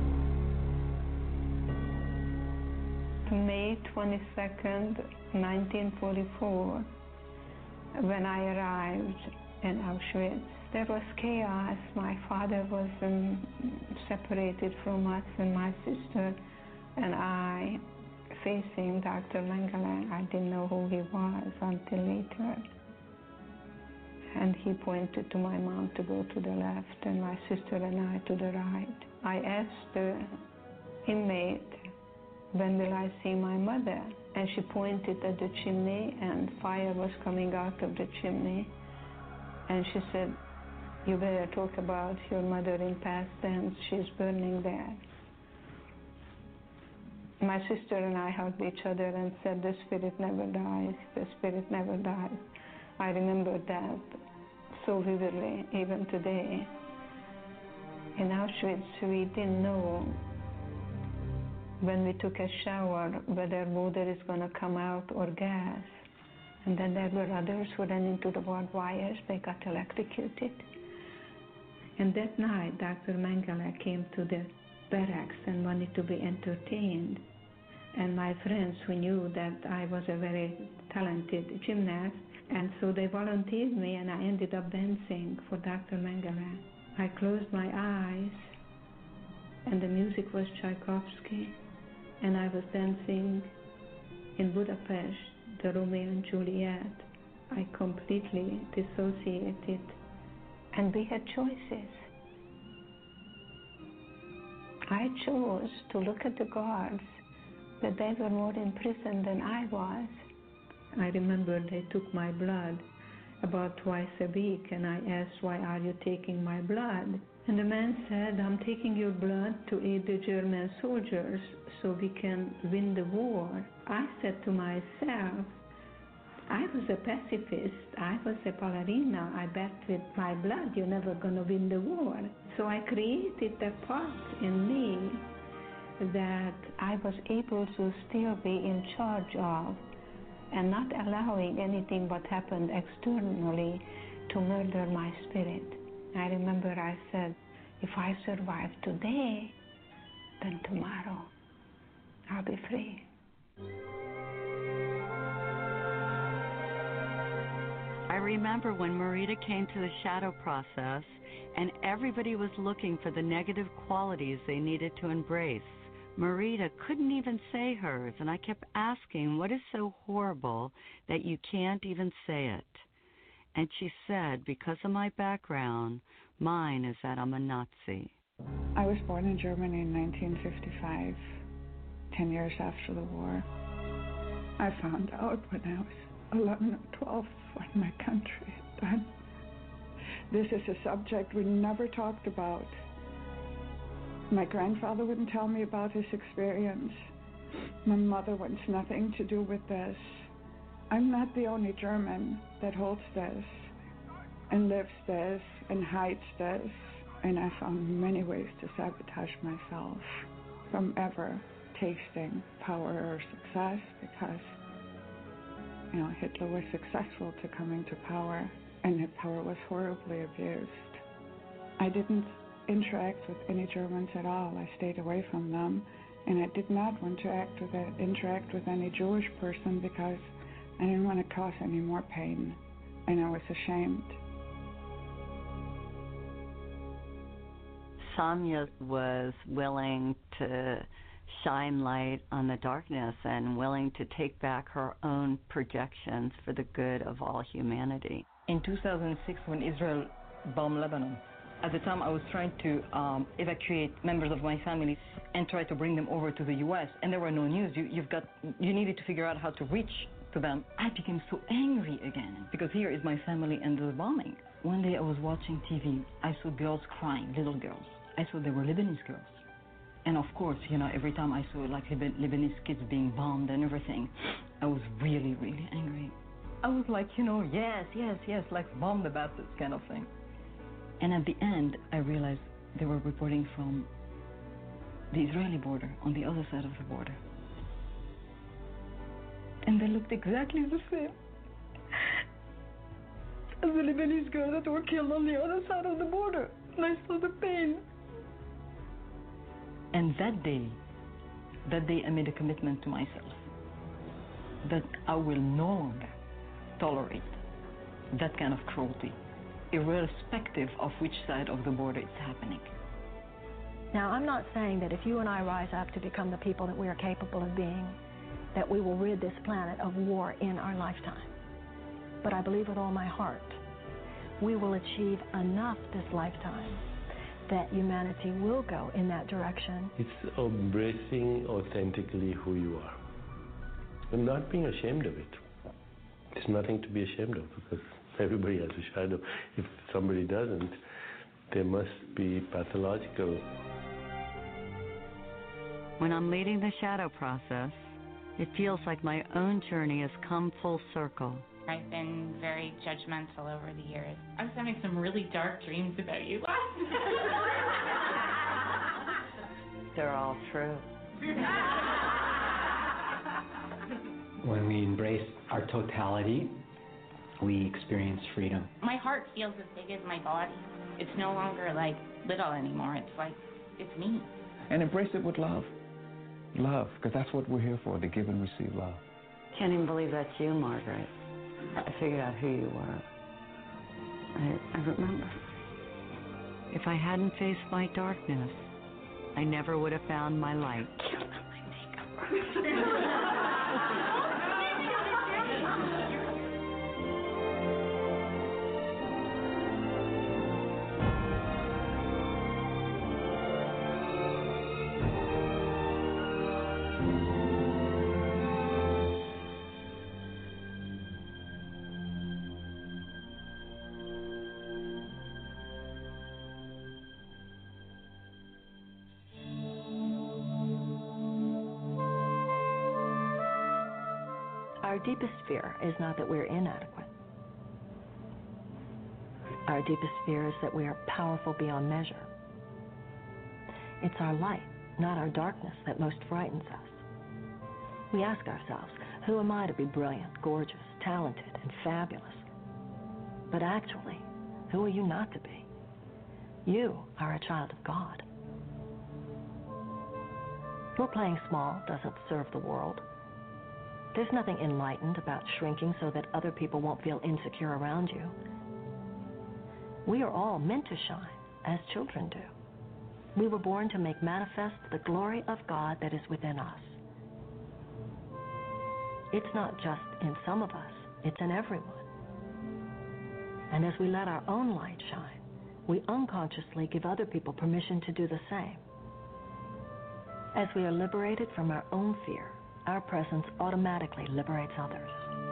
May 22nd, 1944, when I arrived in Auschwitz, there was chaos. My father was separated from us and my sister and I, facing Dr. Mengele. I didn't know who he was until later. And he pointed to my mom to go to the left and my sister and I to the right. I asked the inmate, when will I see my mother? And she pointed at the chimney and fire was coming out of the chimney. And she said, you better talk about your mother in past tense, she's burning there. My sister and I hugged each other and said, the spirit never dies, the spirit never dies. I remember that so vividly, even today. In Auschwitz, we didn't know when we took a shower whether water is going to come out or gas. And then there were others who ran into the barbed wires, they got electrocuted. And that night, Dr. Mengele came to the barracks and wanted to be entertained. And my friends who knew that I was a very talented gymnast, and so they volunteered me, and I ended up dancing for Dr. Mengele. I closed my eyes, and the music was Tchaikovsky, and I was dancing in Budapest, the Romeo and Juliet. I completely dissociated, and we had choices. I chose to look at the guards, that they were more in prison than I was. I remember they took my blood about twice a week, and I asked, why are you taking my blood? And the man said, I'm taking your blood to aid the German soldiers so we can win the war. I said to myself, I was a pacifist, I was a ballerina, I bet with my blood you're never gonna win the war. So I created that part in me that I was able to still be in charge of, and not allowing anything what happened externally to murder my spirit. I remember I said, if I survive today, then tomorrow I'll be free. I remember when Marita came to the shadow process and everybody was looking for the negative qualities they needed to embrace. Marita couldn't even say hers, and I kept asking, what is so horrible that you can't even say it? And she said, because of my background, mine is that I'm a Nazi. I was born in Germany in 1955, 10 years after the war. I found out when I was 11 or 12 what my country had done. This is a subject we never talked about. My grandfather wouldn't tell me about his experience. My mother wants nothing to do with this. I'm not the only German that holds this and lives this and hides this, and I found many ways to sabotage myself from ever tasting power or success, because Hitler was successful to coming to power, and that power was horribly abused. I didn't interact with any Germans at all. I stayed away from them, and I did not want to interact with any Jewish person because I didn't want to cause any more pain, and I was ashamed. Samia was willing to shine light on the darkness and willing to take back her own projections for the good of all humanity. In 2006, when Israel bombed Lebanon, at the time I was trying to evacuate members of my family and try to bring them over to the U.S., and there were no news. You needed to figure out how to reach to them. I became so angry again, because here is my family and the bombing. One day I was watching TV. I saw girls crying, little girls. I saw they were Lebanese girls. And of course, every time I saw like Lebanese kids being bombed and everything, I was really, really angry. I was like, yes, like bomb the bastards kind of thing. And at the end, I realized they were reporting from the Israeli border, on the other side of the border. And they looked exactly the same as the Lebanese girls that were killed on the other side of the border. And I saw the pain. And that day I made a commitment to myself that I will no longer tolerate that kind of cruelty, irrespective of which side of the border it's happening. Now, I'm not saying that if you and I rise up to become the people that we are capable of being, that we will rid this planet of war in our lifetime. But I believe with all my heart, we will achieve enough this lifetime that humanity will go in that direction. It's embracing authentically who you are and not being ashamed of it. There's nothing to be ashamed of, because everybody has a shadow. If somebody doesn't, they must be pathological. When I'm leading the shadow process, it feels like my own journey has come full circle. I've been very judgmental over the years. I was having some really dark dreams about you. They're all true. When we embrace our totality, we experience freedom. My heart feels as big as my body. It's no longer like little anymore. It's like, it's me. And embrace it with love. Love, because that's what we're here for, to give and receive love. Can't even believe that's you, Margaret. I figured out who you were. I remember. If I hadn't faced my darkness, I never would have found my light. Our deepest fear is not that we're inadequate. Our deepest fear is that we are powerful beyond measure. It's our light, not our darkness, that most frightens us. We ask ourselves, who am I to be brilliant, gorgeous, talented, and fabulous? But actually, who are you not to be? You are a child of God. Your playing small doesn't serve the world. There's nothing enlightened about shrinking so that other people won't feel insecure around you. We are all meant to shine, as children do. We were born to make manifest the glory of God that is within us. It's not just in some of us, it's in everyone. And as we let our own light shine, we unconsciously give other people permission to do the same. As we are liberated from our own fear, our presence automatically liberates others.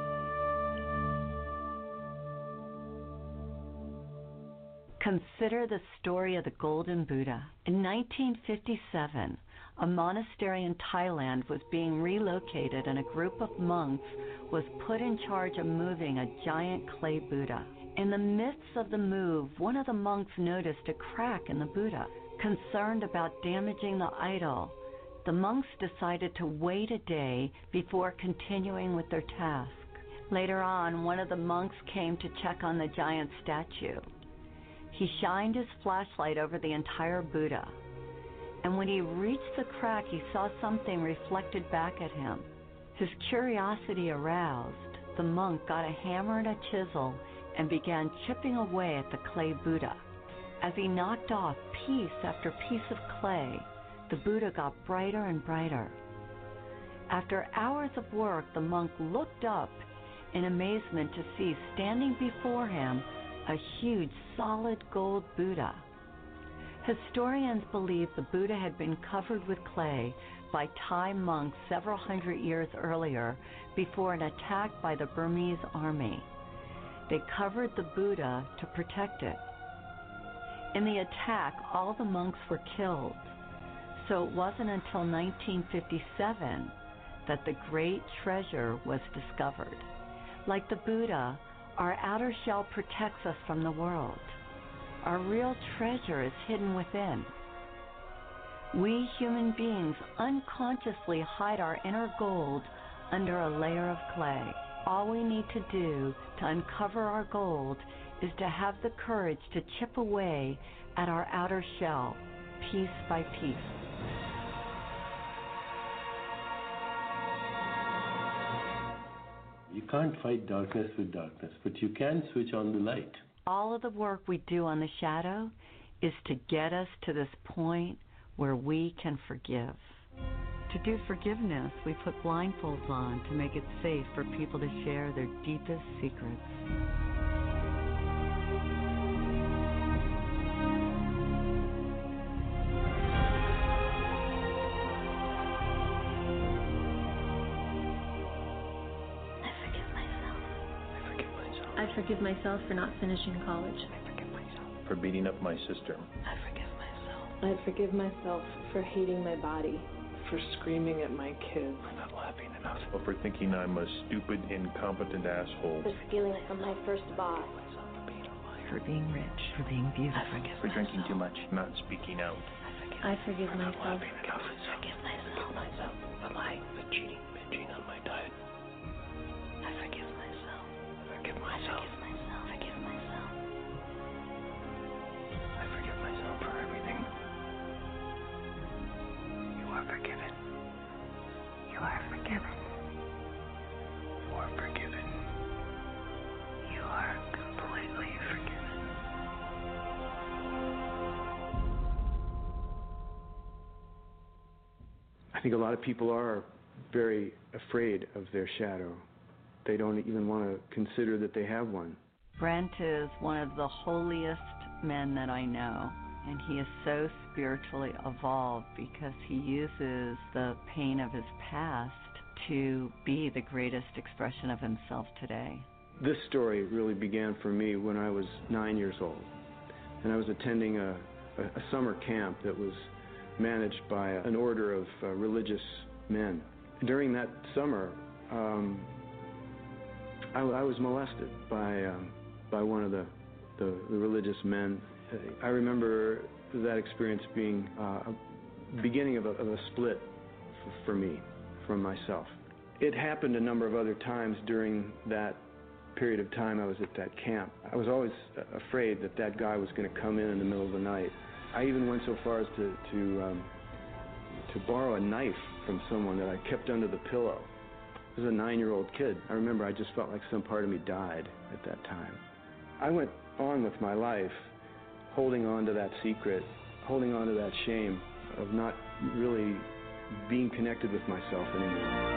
Consider the story of the Golden Buddha. In 1957, a monastery in Thailand was being relocated and a group of monks was put in charge of moving a giant clay Buddha. In the midst of the move, one of the monks noticed a crack in the Buddha. Concerned about damaging the idol, the monks decided to wait a day before continuing with their task. Later on, one of the monks came to check on the giant statue. He shined his flashlight over the entire Buddha, and when he reached the crack, he saw something reflected back at him. His curiosity aroused, the monk got a hammer and a chisel and began chipping away at the clay Buddha. As he knocked off piece after piece of clay, the Buddha got brighter and brighter. After hours of work, the monk looked up in amazement to see standing before him a huge solid gold Buddha. Historians believe the Buddha had been covered with clay by Thai monks several hundred years earlier before an attack by the Burmese army. They covered the Buddha to protect it. In the attack, all the monks were killed. So it wasn't until 1957 that the great treasure was discovered. Like the Buddha, our outer shell protects us from the world. Our real treasure is hidden within. We human beings unconsciously hide our inner gold under a layer of clay. All we need to do to uncover our gold is to have the courage to chip away at our outer shell, piece by piece. You can't fight darkness with darkness, but you can switch on the light. All of the work we do on the shadow is to get us to this point where we can forgive. To do forgiveness, we put blindfolds on to make it safe for people to share their deepest secrets. I forgive myself for not finishing college. I forgive myself for beating up my sister. I forgive myself. I forgive myself for hating my body, for screaming at my kids, For not laughing enough. Or for thinking I'm a stupid, incompetent asshole. For stealing from my first boss. For being rich, for being beautiful. For drinking too much, not speaking out. I forgive For not myself. laughing enough. I forgive myself. For lying, for cheating, binging on my diet. I forgive myself. I forgive myself. I forgive myself. I forgive myself for everything. think a lot of people are very afraid of their shadow. They don't even want to consider that they have one. Brent is one of the holiest men that I know, and he is so spiritually evolved because he uses the pain of his past to be the greatest expression of himself today. This story really began for me when I was 9 years old, and I was attending a summer camp that was managed by an order of religious men. During that summer, I was molested by one of the religious men. I remember that experience being a beginning of a split for me from myself. It happened a number of other times during that period of time I was at that camp. I was always afraid that that guy was going to come in the middle of the night. I even went so far as to borrow a knife from someone that I kept under the pillow. I was a 9-year-old kid. I remember I just felt like some part of me died at that time. I went on with my life, holding on to that secret, holding on to that shame of not really being connected with myself anymore.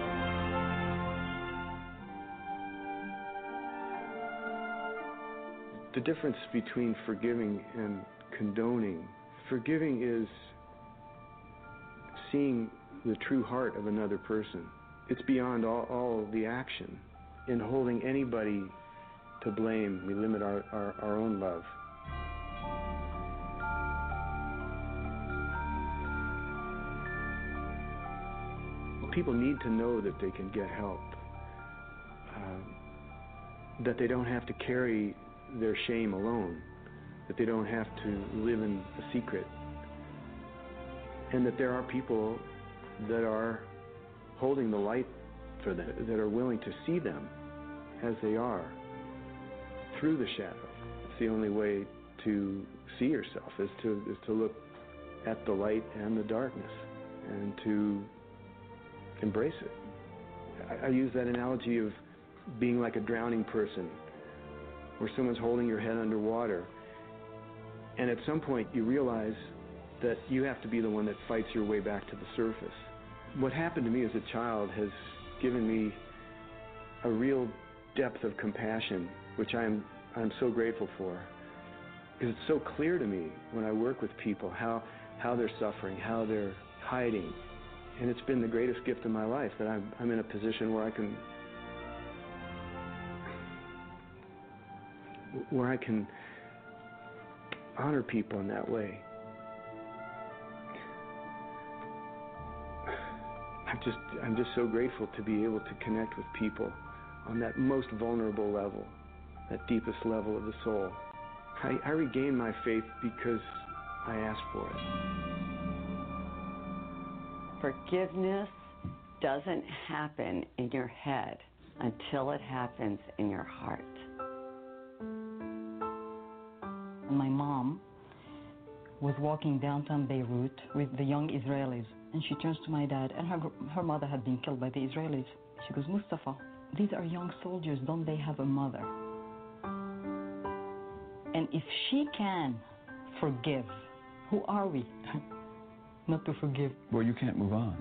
The difference between forgiving and condoning. Forgiving is seeing the true heart of another person. It's beyond all the action. In holding anybody to blame, we limit our own love. People need to know that they can get help, that they don't have to carry their shame alone, that they don't have to live in a secret, and that there are people that are holding the light for them, that are willing to see them as they are through the shadow. It's the only way to see yourself is to look at the light and the darkness and to embrace it. I use that analogy of being like a drowning person, where someone's holding your head underwater, and at some point you realize that you have to be the one that fights your way back to the surface. What happened to me as a child has given me a real depth of compassion, which I'm so grateful for, because it's so clear to me when I work with people how they're suffering, how they're hiding, and it's been the greatest gift of my life that I'm in a position where I can honor people in that way. I'm just so grateful to be able to connect with people on that most vulnerable level, that deepest level of the soul. I regained my faith because I asked for it. Forgiveness doesn't happen in your head until it happens in your heart. My mom was walking downtown Beirut with the young Israelis, and she turns to my dad, and her mother had been killed by the Israelis. She goes, "Mustafa, these are young soldiers, don't they have a mother?" And if she can forgive, who are we not to forgive? Well, you can't move on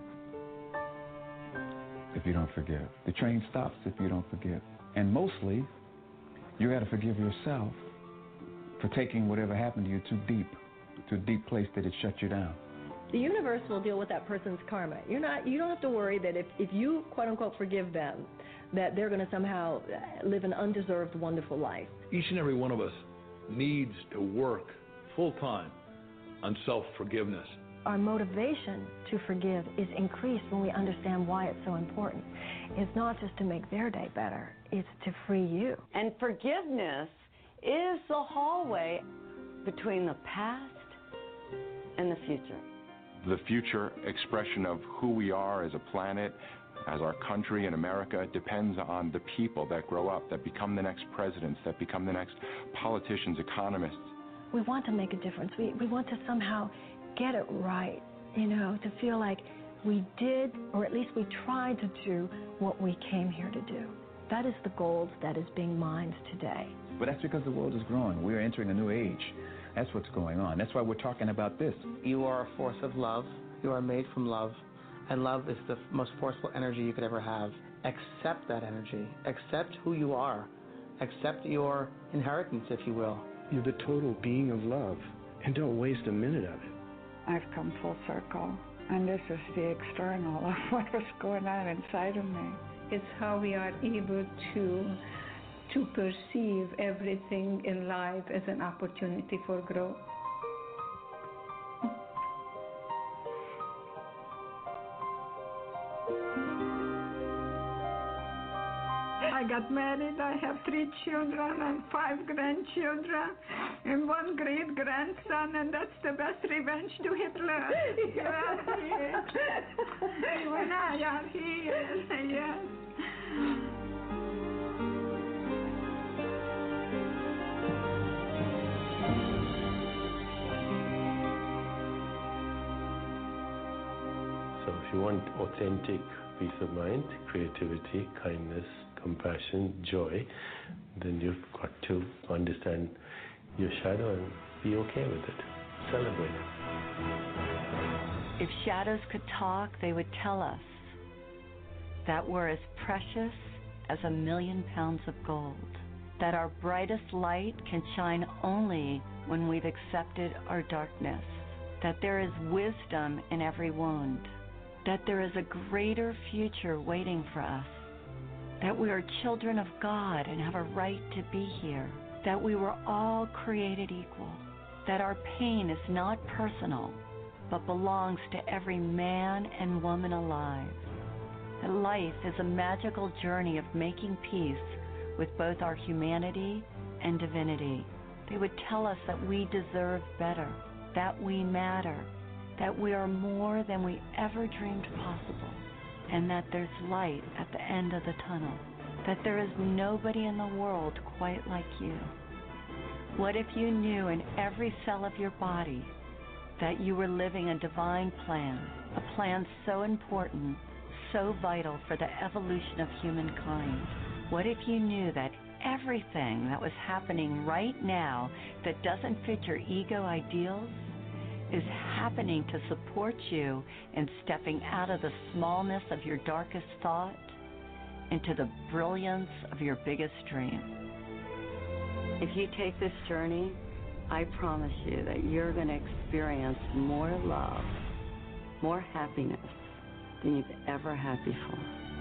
if you don't forgive. The train stops if you don't forgive. And mostly, you got to forgive yourself for taking whatever happened to you too deep, to a deep place that it shut you down. The universe will deal with that person's karma. You don't have to worry that if you, quote unquote, forgive them, that they're going to somehow live an undeserved, wonderful life. Each and every one of us needs to work full-time on self-forgiveness. Our motivation to forgive is increased when we understand why it's so important. It's not just to make their day better, it's to free you. And forgiveness is the hallway between the past and the future. The future expression of who we are as a planet, as our country in America, depends on the people that grow up, that become the next presidents, that become the next politicians, economists. We want to make a difference. We want to somehow get it right, to feel like we did, or at least we tried to do what we came here to do. That is the gold that is being mined today. But that's because the world is growing. We're entering a new age. That's what's going on. That's why we're talking about this. You are a force of love. You are made from love. And love is the most forceful energy you could ever have. Accept that energy. Accept who you are. Accept your inheritance, if you will. You're the total being of love, and don't waste a minute of it. I've come full circle, and this is the external of what was going on inside of me. It's how we are able to perceive everything in life as an opportunity for growth. I got married, I have 3 children and 5 grandchildren and 1 great-grandson, and that's the best revenge to Hitler. Yes, when I am here, yes. So if you want authentic peace of mind, creativity, kindness, compassion, joy, then you've got to understand your shadow and be okay with it. Celebrate it. If shadows could talk, they would tell us that we're as precious as 1,000,000 pounds of gold, that our brightest light can shine only when we've accepted our darkness, that there is wisdom in every wound, that there is a greater future waiting for us, that we are children of God and have a right to be here, that we were all created equal, that our pain is not personal, but belongs to every man and woman alive, that life is a magical journey of making peace with both our humanity and divinity. They would tell us that we deserve better, that we matter, that we are more than we ever dreamed possible, and that there's light at the end of the tunnel, that there is nobody in the world quite like you. What if you knew in every cell of your body that you were living a divine plan, a plan so important, so vital for the evolution of humankind? What if you knew that everything that was happening right now that doesn't fit your ego ideals is happening to support you in stepping out of the smallness of your darkest thought into the brilliance of your biggest dream? If you take this journey, I promise you that you're going to experience more love, more happiness than you've ever had before.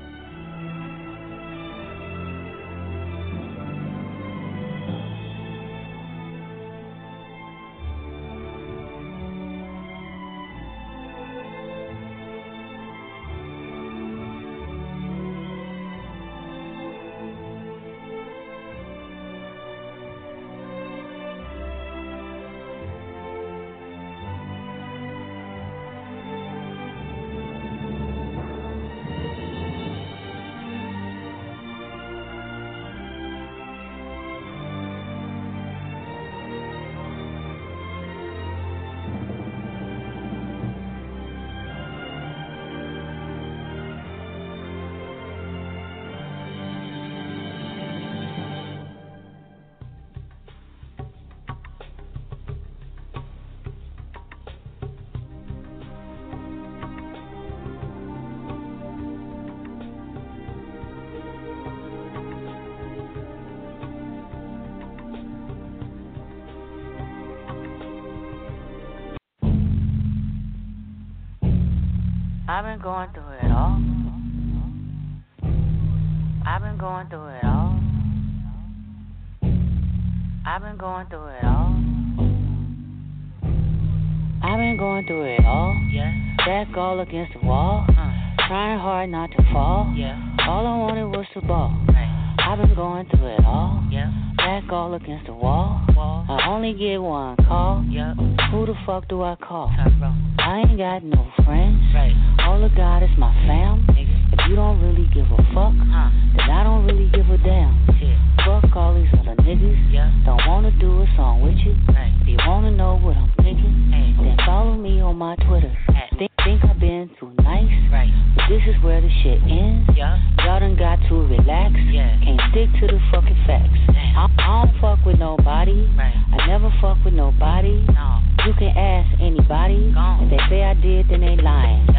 I've been going through it all. I've been going through it all. I've been going through it all. I've been going through it all. Yeah. Back all against the wall. Trying hard not to fall. Yeah. All I wanted was to ball. Right. I've been going through it all. Yeah. Back all against the wall. I only get one call. Yep. Who the fuck do I call? I ain't got no friends. Right. All I got is my fam. Nigga. If you don't really give a fuck, then I don't really give a damn. Shit. Fuck all these other niggas. Yep. Don't wanna do a song with you. Right. If you wanna know what I'm thinking, then follow me on my Twitter. Think I've been too nice. Right. But this is where the shit ends. Yep. Y'all done got to relax. Yeah. Can't stick to the fucking facts. I don't fuck with nobody. Right. I never fuck with nobody. No. You can ask anybody. If they say I did, then they lying. Yep.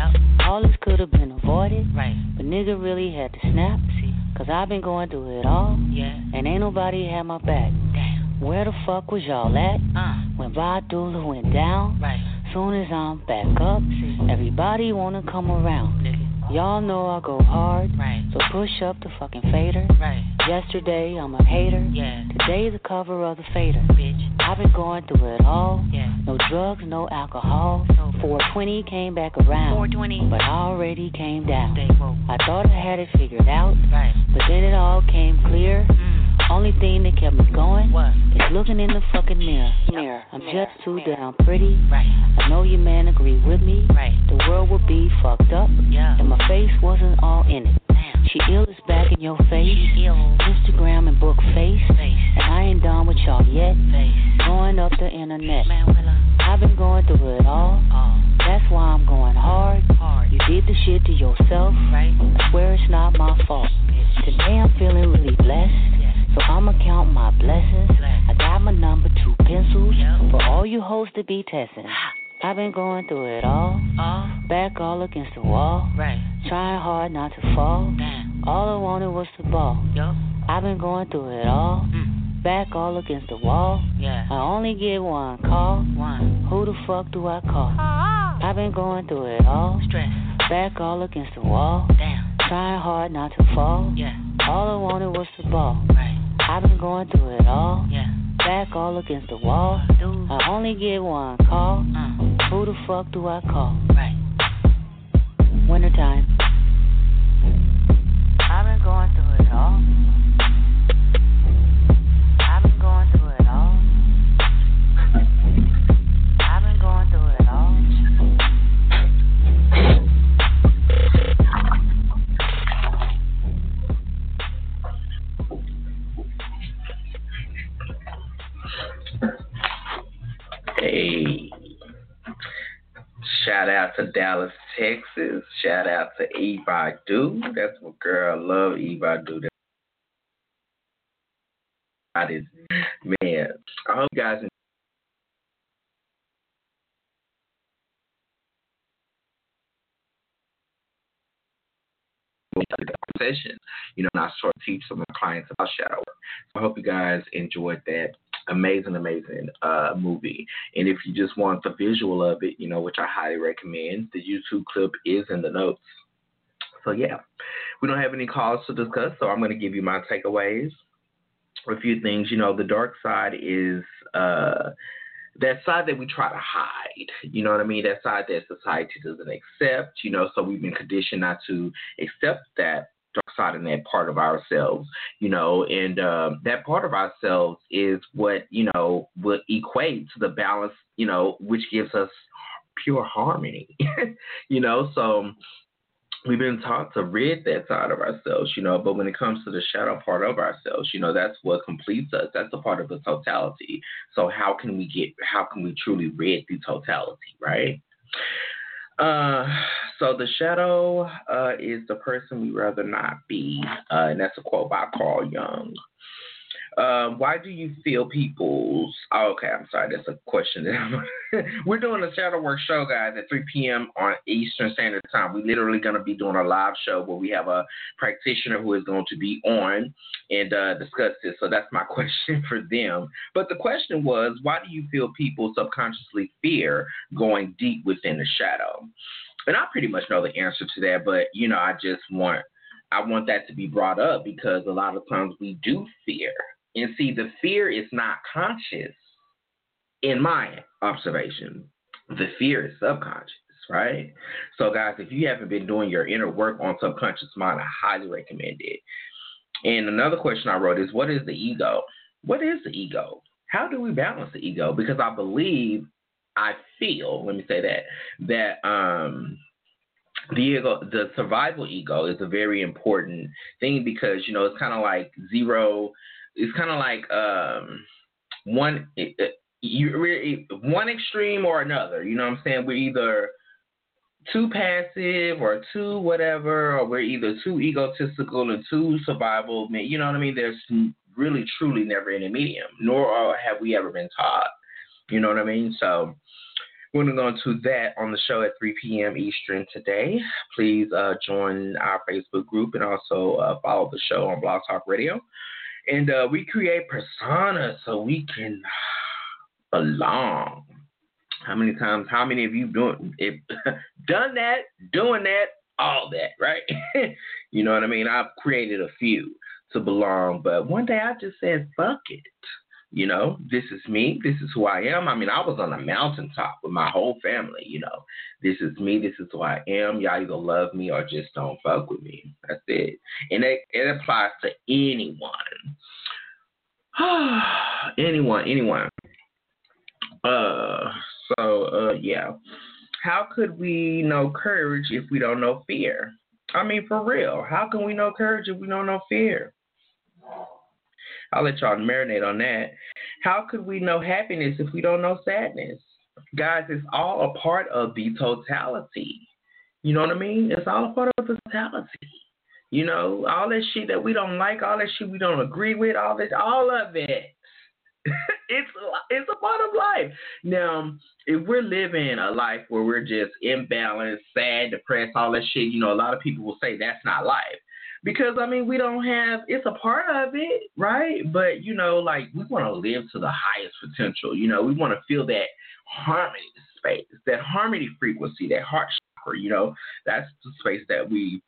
All this could have been avoided, right? But nigga really had to snap. Cause I've been going through it all, yeah. And ain't nobody had my back. Damn. Where the fuck was y'all at? When Badula went down, right? Soon as I'm back up, everybody wanna come around. Y'all know I go hard, right? So push up the fucking fader, right? Yesterday I'm a hater, yeah. Today the cover of the fader, bitch. I've been going through it all, yeah. No drugs, no alcohol. 420 came back around, 420, but I already came down. I thought I had it figured out, right? But then it all came clear. Only thing that kept me going is looking in the fucking mirror. I'm just too damn pretty. Right. I know your man agree with me. Right. The world would be fucked up, yeah. And my face wasn't all in it. Damn. She ill is back in your face. Instagram and book face. And I ain't done with y'all yet. Going up the internet. I've been going through it all. That's why I'm going hard. You did the shit to yourself. Right. I swear it's not my fault. Today I'm feeling really blessed. So I'ma count my blessings. I got my number 2 pencils for all you hoes to be testing. I've been going through it all. Back all against the wall. Right. Trying hard not to fall. Damn. All I wanted was the ball. I've been going through it all. Back all against the wall. Yeah. I only get one call. Who the fuck do I call? I've been going through it all. Stress. Back all against the wall. Damn. Trying hard not to fall. Yeah. All I wanted was the ball. Right. I've been going through it all. Yeah. Back all against the wall. I only get one call. Who the fuck do I call? Right. Wintertime. I've been going through it all. I've been going through it all. I've been going through it all. Hey, shout out to Dallas, Texas. Shout out to Ebadu. That's my girl. I love Ebadu. That is, man. I hope you guys enjoy. Session, and I sort of teach some of my clients about shadow work. So I hope you guys enjoyed that amazing movie. And if you just want the visual of it, which I highly recommend, the YouTube clip is in the notes. So yeah, we don't have any calls to discuss, so I'm going to give you my takeaways. A few things, the dark side is that side that we try to hide, you know what I mean? That side that society doesn't accept, so we've been conditioned not to accept that dark side and that part of ourselves, and that part of ourselves is what, will equate to the balance, which gives us pure harmony, so we've been taught to rid that side of ourselves, but when it comes to the shadow part of ourselves, that's what completes us. That's a part of the totality. So how can we truly rid the totality, right? So the shadow is the person we rather not be, and that's a quote by Carl Jung. Why do you feel people's... Oh, okay, I'm sorry. That's a question. We're doing a shadow work show, guys, at 3 p.m. on Eastern Standard Time. We're literally going to be doing a live show where we have a practitioner who is going to be on and discuss this. So that's my question for them. But the question was, why do you feel people subconsciously fear going deep within the shadow? And I pretty much know the answer to that, but, I want that to be brought up because a lot of times we do fear. And see, the fear is not conscious in my observation. The fear is subconscious, right? So, guys, if you haven't been doing your inner work on subconscious mind, I highly recommend it. And another question I wrote is, what is the ego? What is the ego? How do we balance the ego? Because I feel, let me say that the ego, the survival ego, is a very important thing because, it's kind of like zero. It's kind of like one extreme or another. You know what I'm saying? We're either too passive or too whatever, or we're either too egotistical and too survival. You know what I mean? There's really, truly never any medium, nor have we ever been taught. You know what I mean? So We're going to go into that on the show at 3 p.m. Eastern today. Please join our Facebook group and also follow the show on Blog Talk Radio. And we create personas so we can belong. How many of you done that, doing that, all that, right? You know what I mean? I've created a few to belong, but one day I just said, fuck it. You know, this is me. This is who I am. I mean, I was on a mountaintop with my whole family, you know. This is me. This is who I am. Y'all either love me or just don't fuck with me. That's it. And it applies to anyone. anyone. Yeah. How could we know courage if we don't know fear? I mean, for real. How can we know courage if we don't know fear? I'll let y'all marinate on that. How could we know happiness if we don't know sadness? Guys, it's all a part of the totality. You know what I mean? It's all a part of the totality. You know, all that shit that we don't like, all that shit we don't agree with, all of it. It's a part of life. Now, if we're living a life where we're just imbalanced, sad, depressed, all that shit, you know, a lot of people will say that's not life. Because, I mean, we don't have, it's a part of it, right? But, you know, like, we want to live to the highest potential. You know, we want to feel that harmony space, that harmony frequency, that heart chakra, you know. That's the space that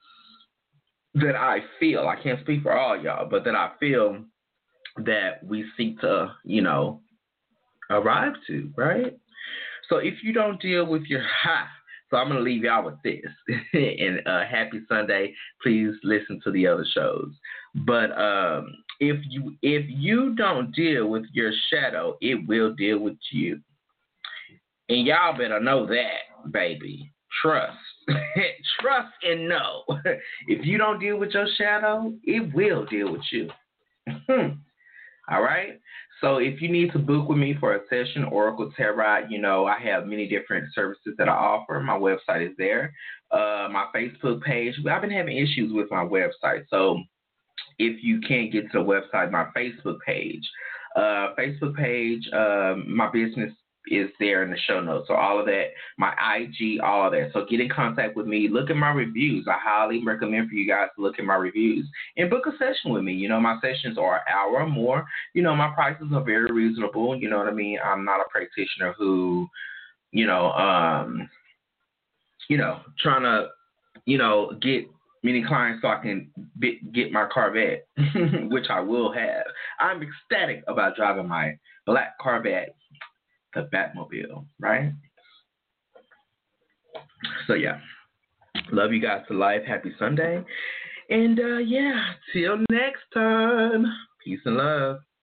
I feel. I can't speak for all y'all, but that I feel that we seek to, you know, arrive to, right? So if you don't deal with your so I'm going to leave y'all with this. And happy Sunday. Please listen to the other shows. But if you don't deal with your shadow, it will deal with you. And y'all better know that, baby. Trust. Trust and know. If you don't deal with your shadow, it will deal with you. All right? So if you need to book with me for a session, Oracle Tarot, you know, I have many different services that I offer. My website is there. My Facebook page, I've been having issues with my website. So if you can't get to the website, my Facebook page, my business is there in the show notes. So all of that, my IG, all of that. So get in contact with me. Look at my reviews. I highly recommend for you guys to look at my reviews and book a session with me. You know, my sessions are an hour or more. You know, my prices are very reasonable. You know what I mean? I'm not a practitioner who, trying to, get many clients so I can get my Corvette, which I will have. I'm ecstatic about driving my black Corvette, the Batmobile, right? So, yeah. Love you guys to life. Happy Sunday. And, till next time. Peace and love.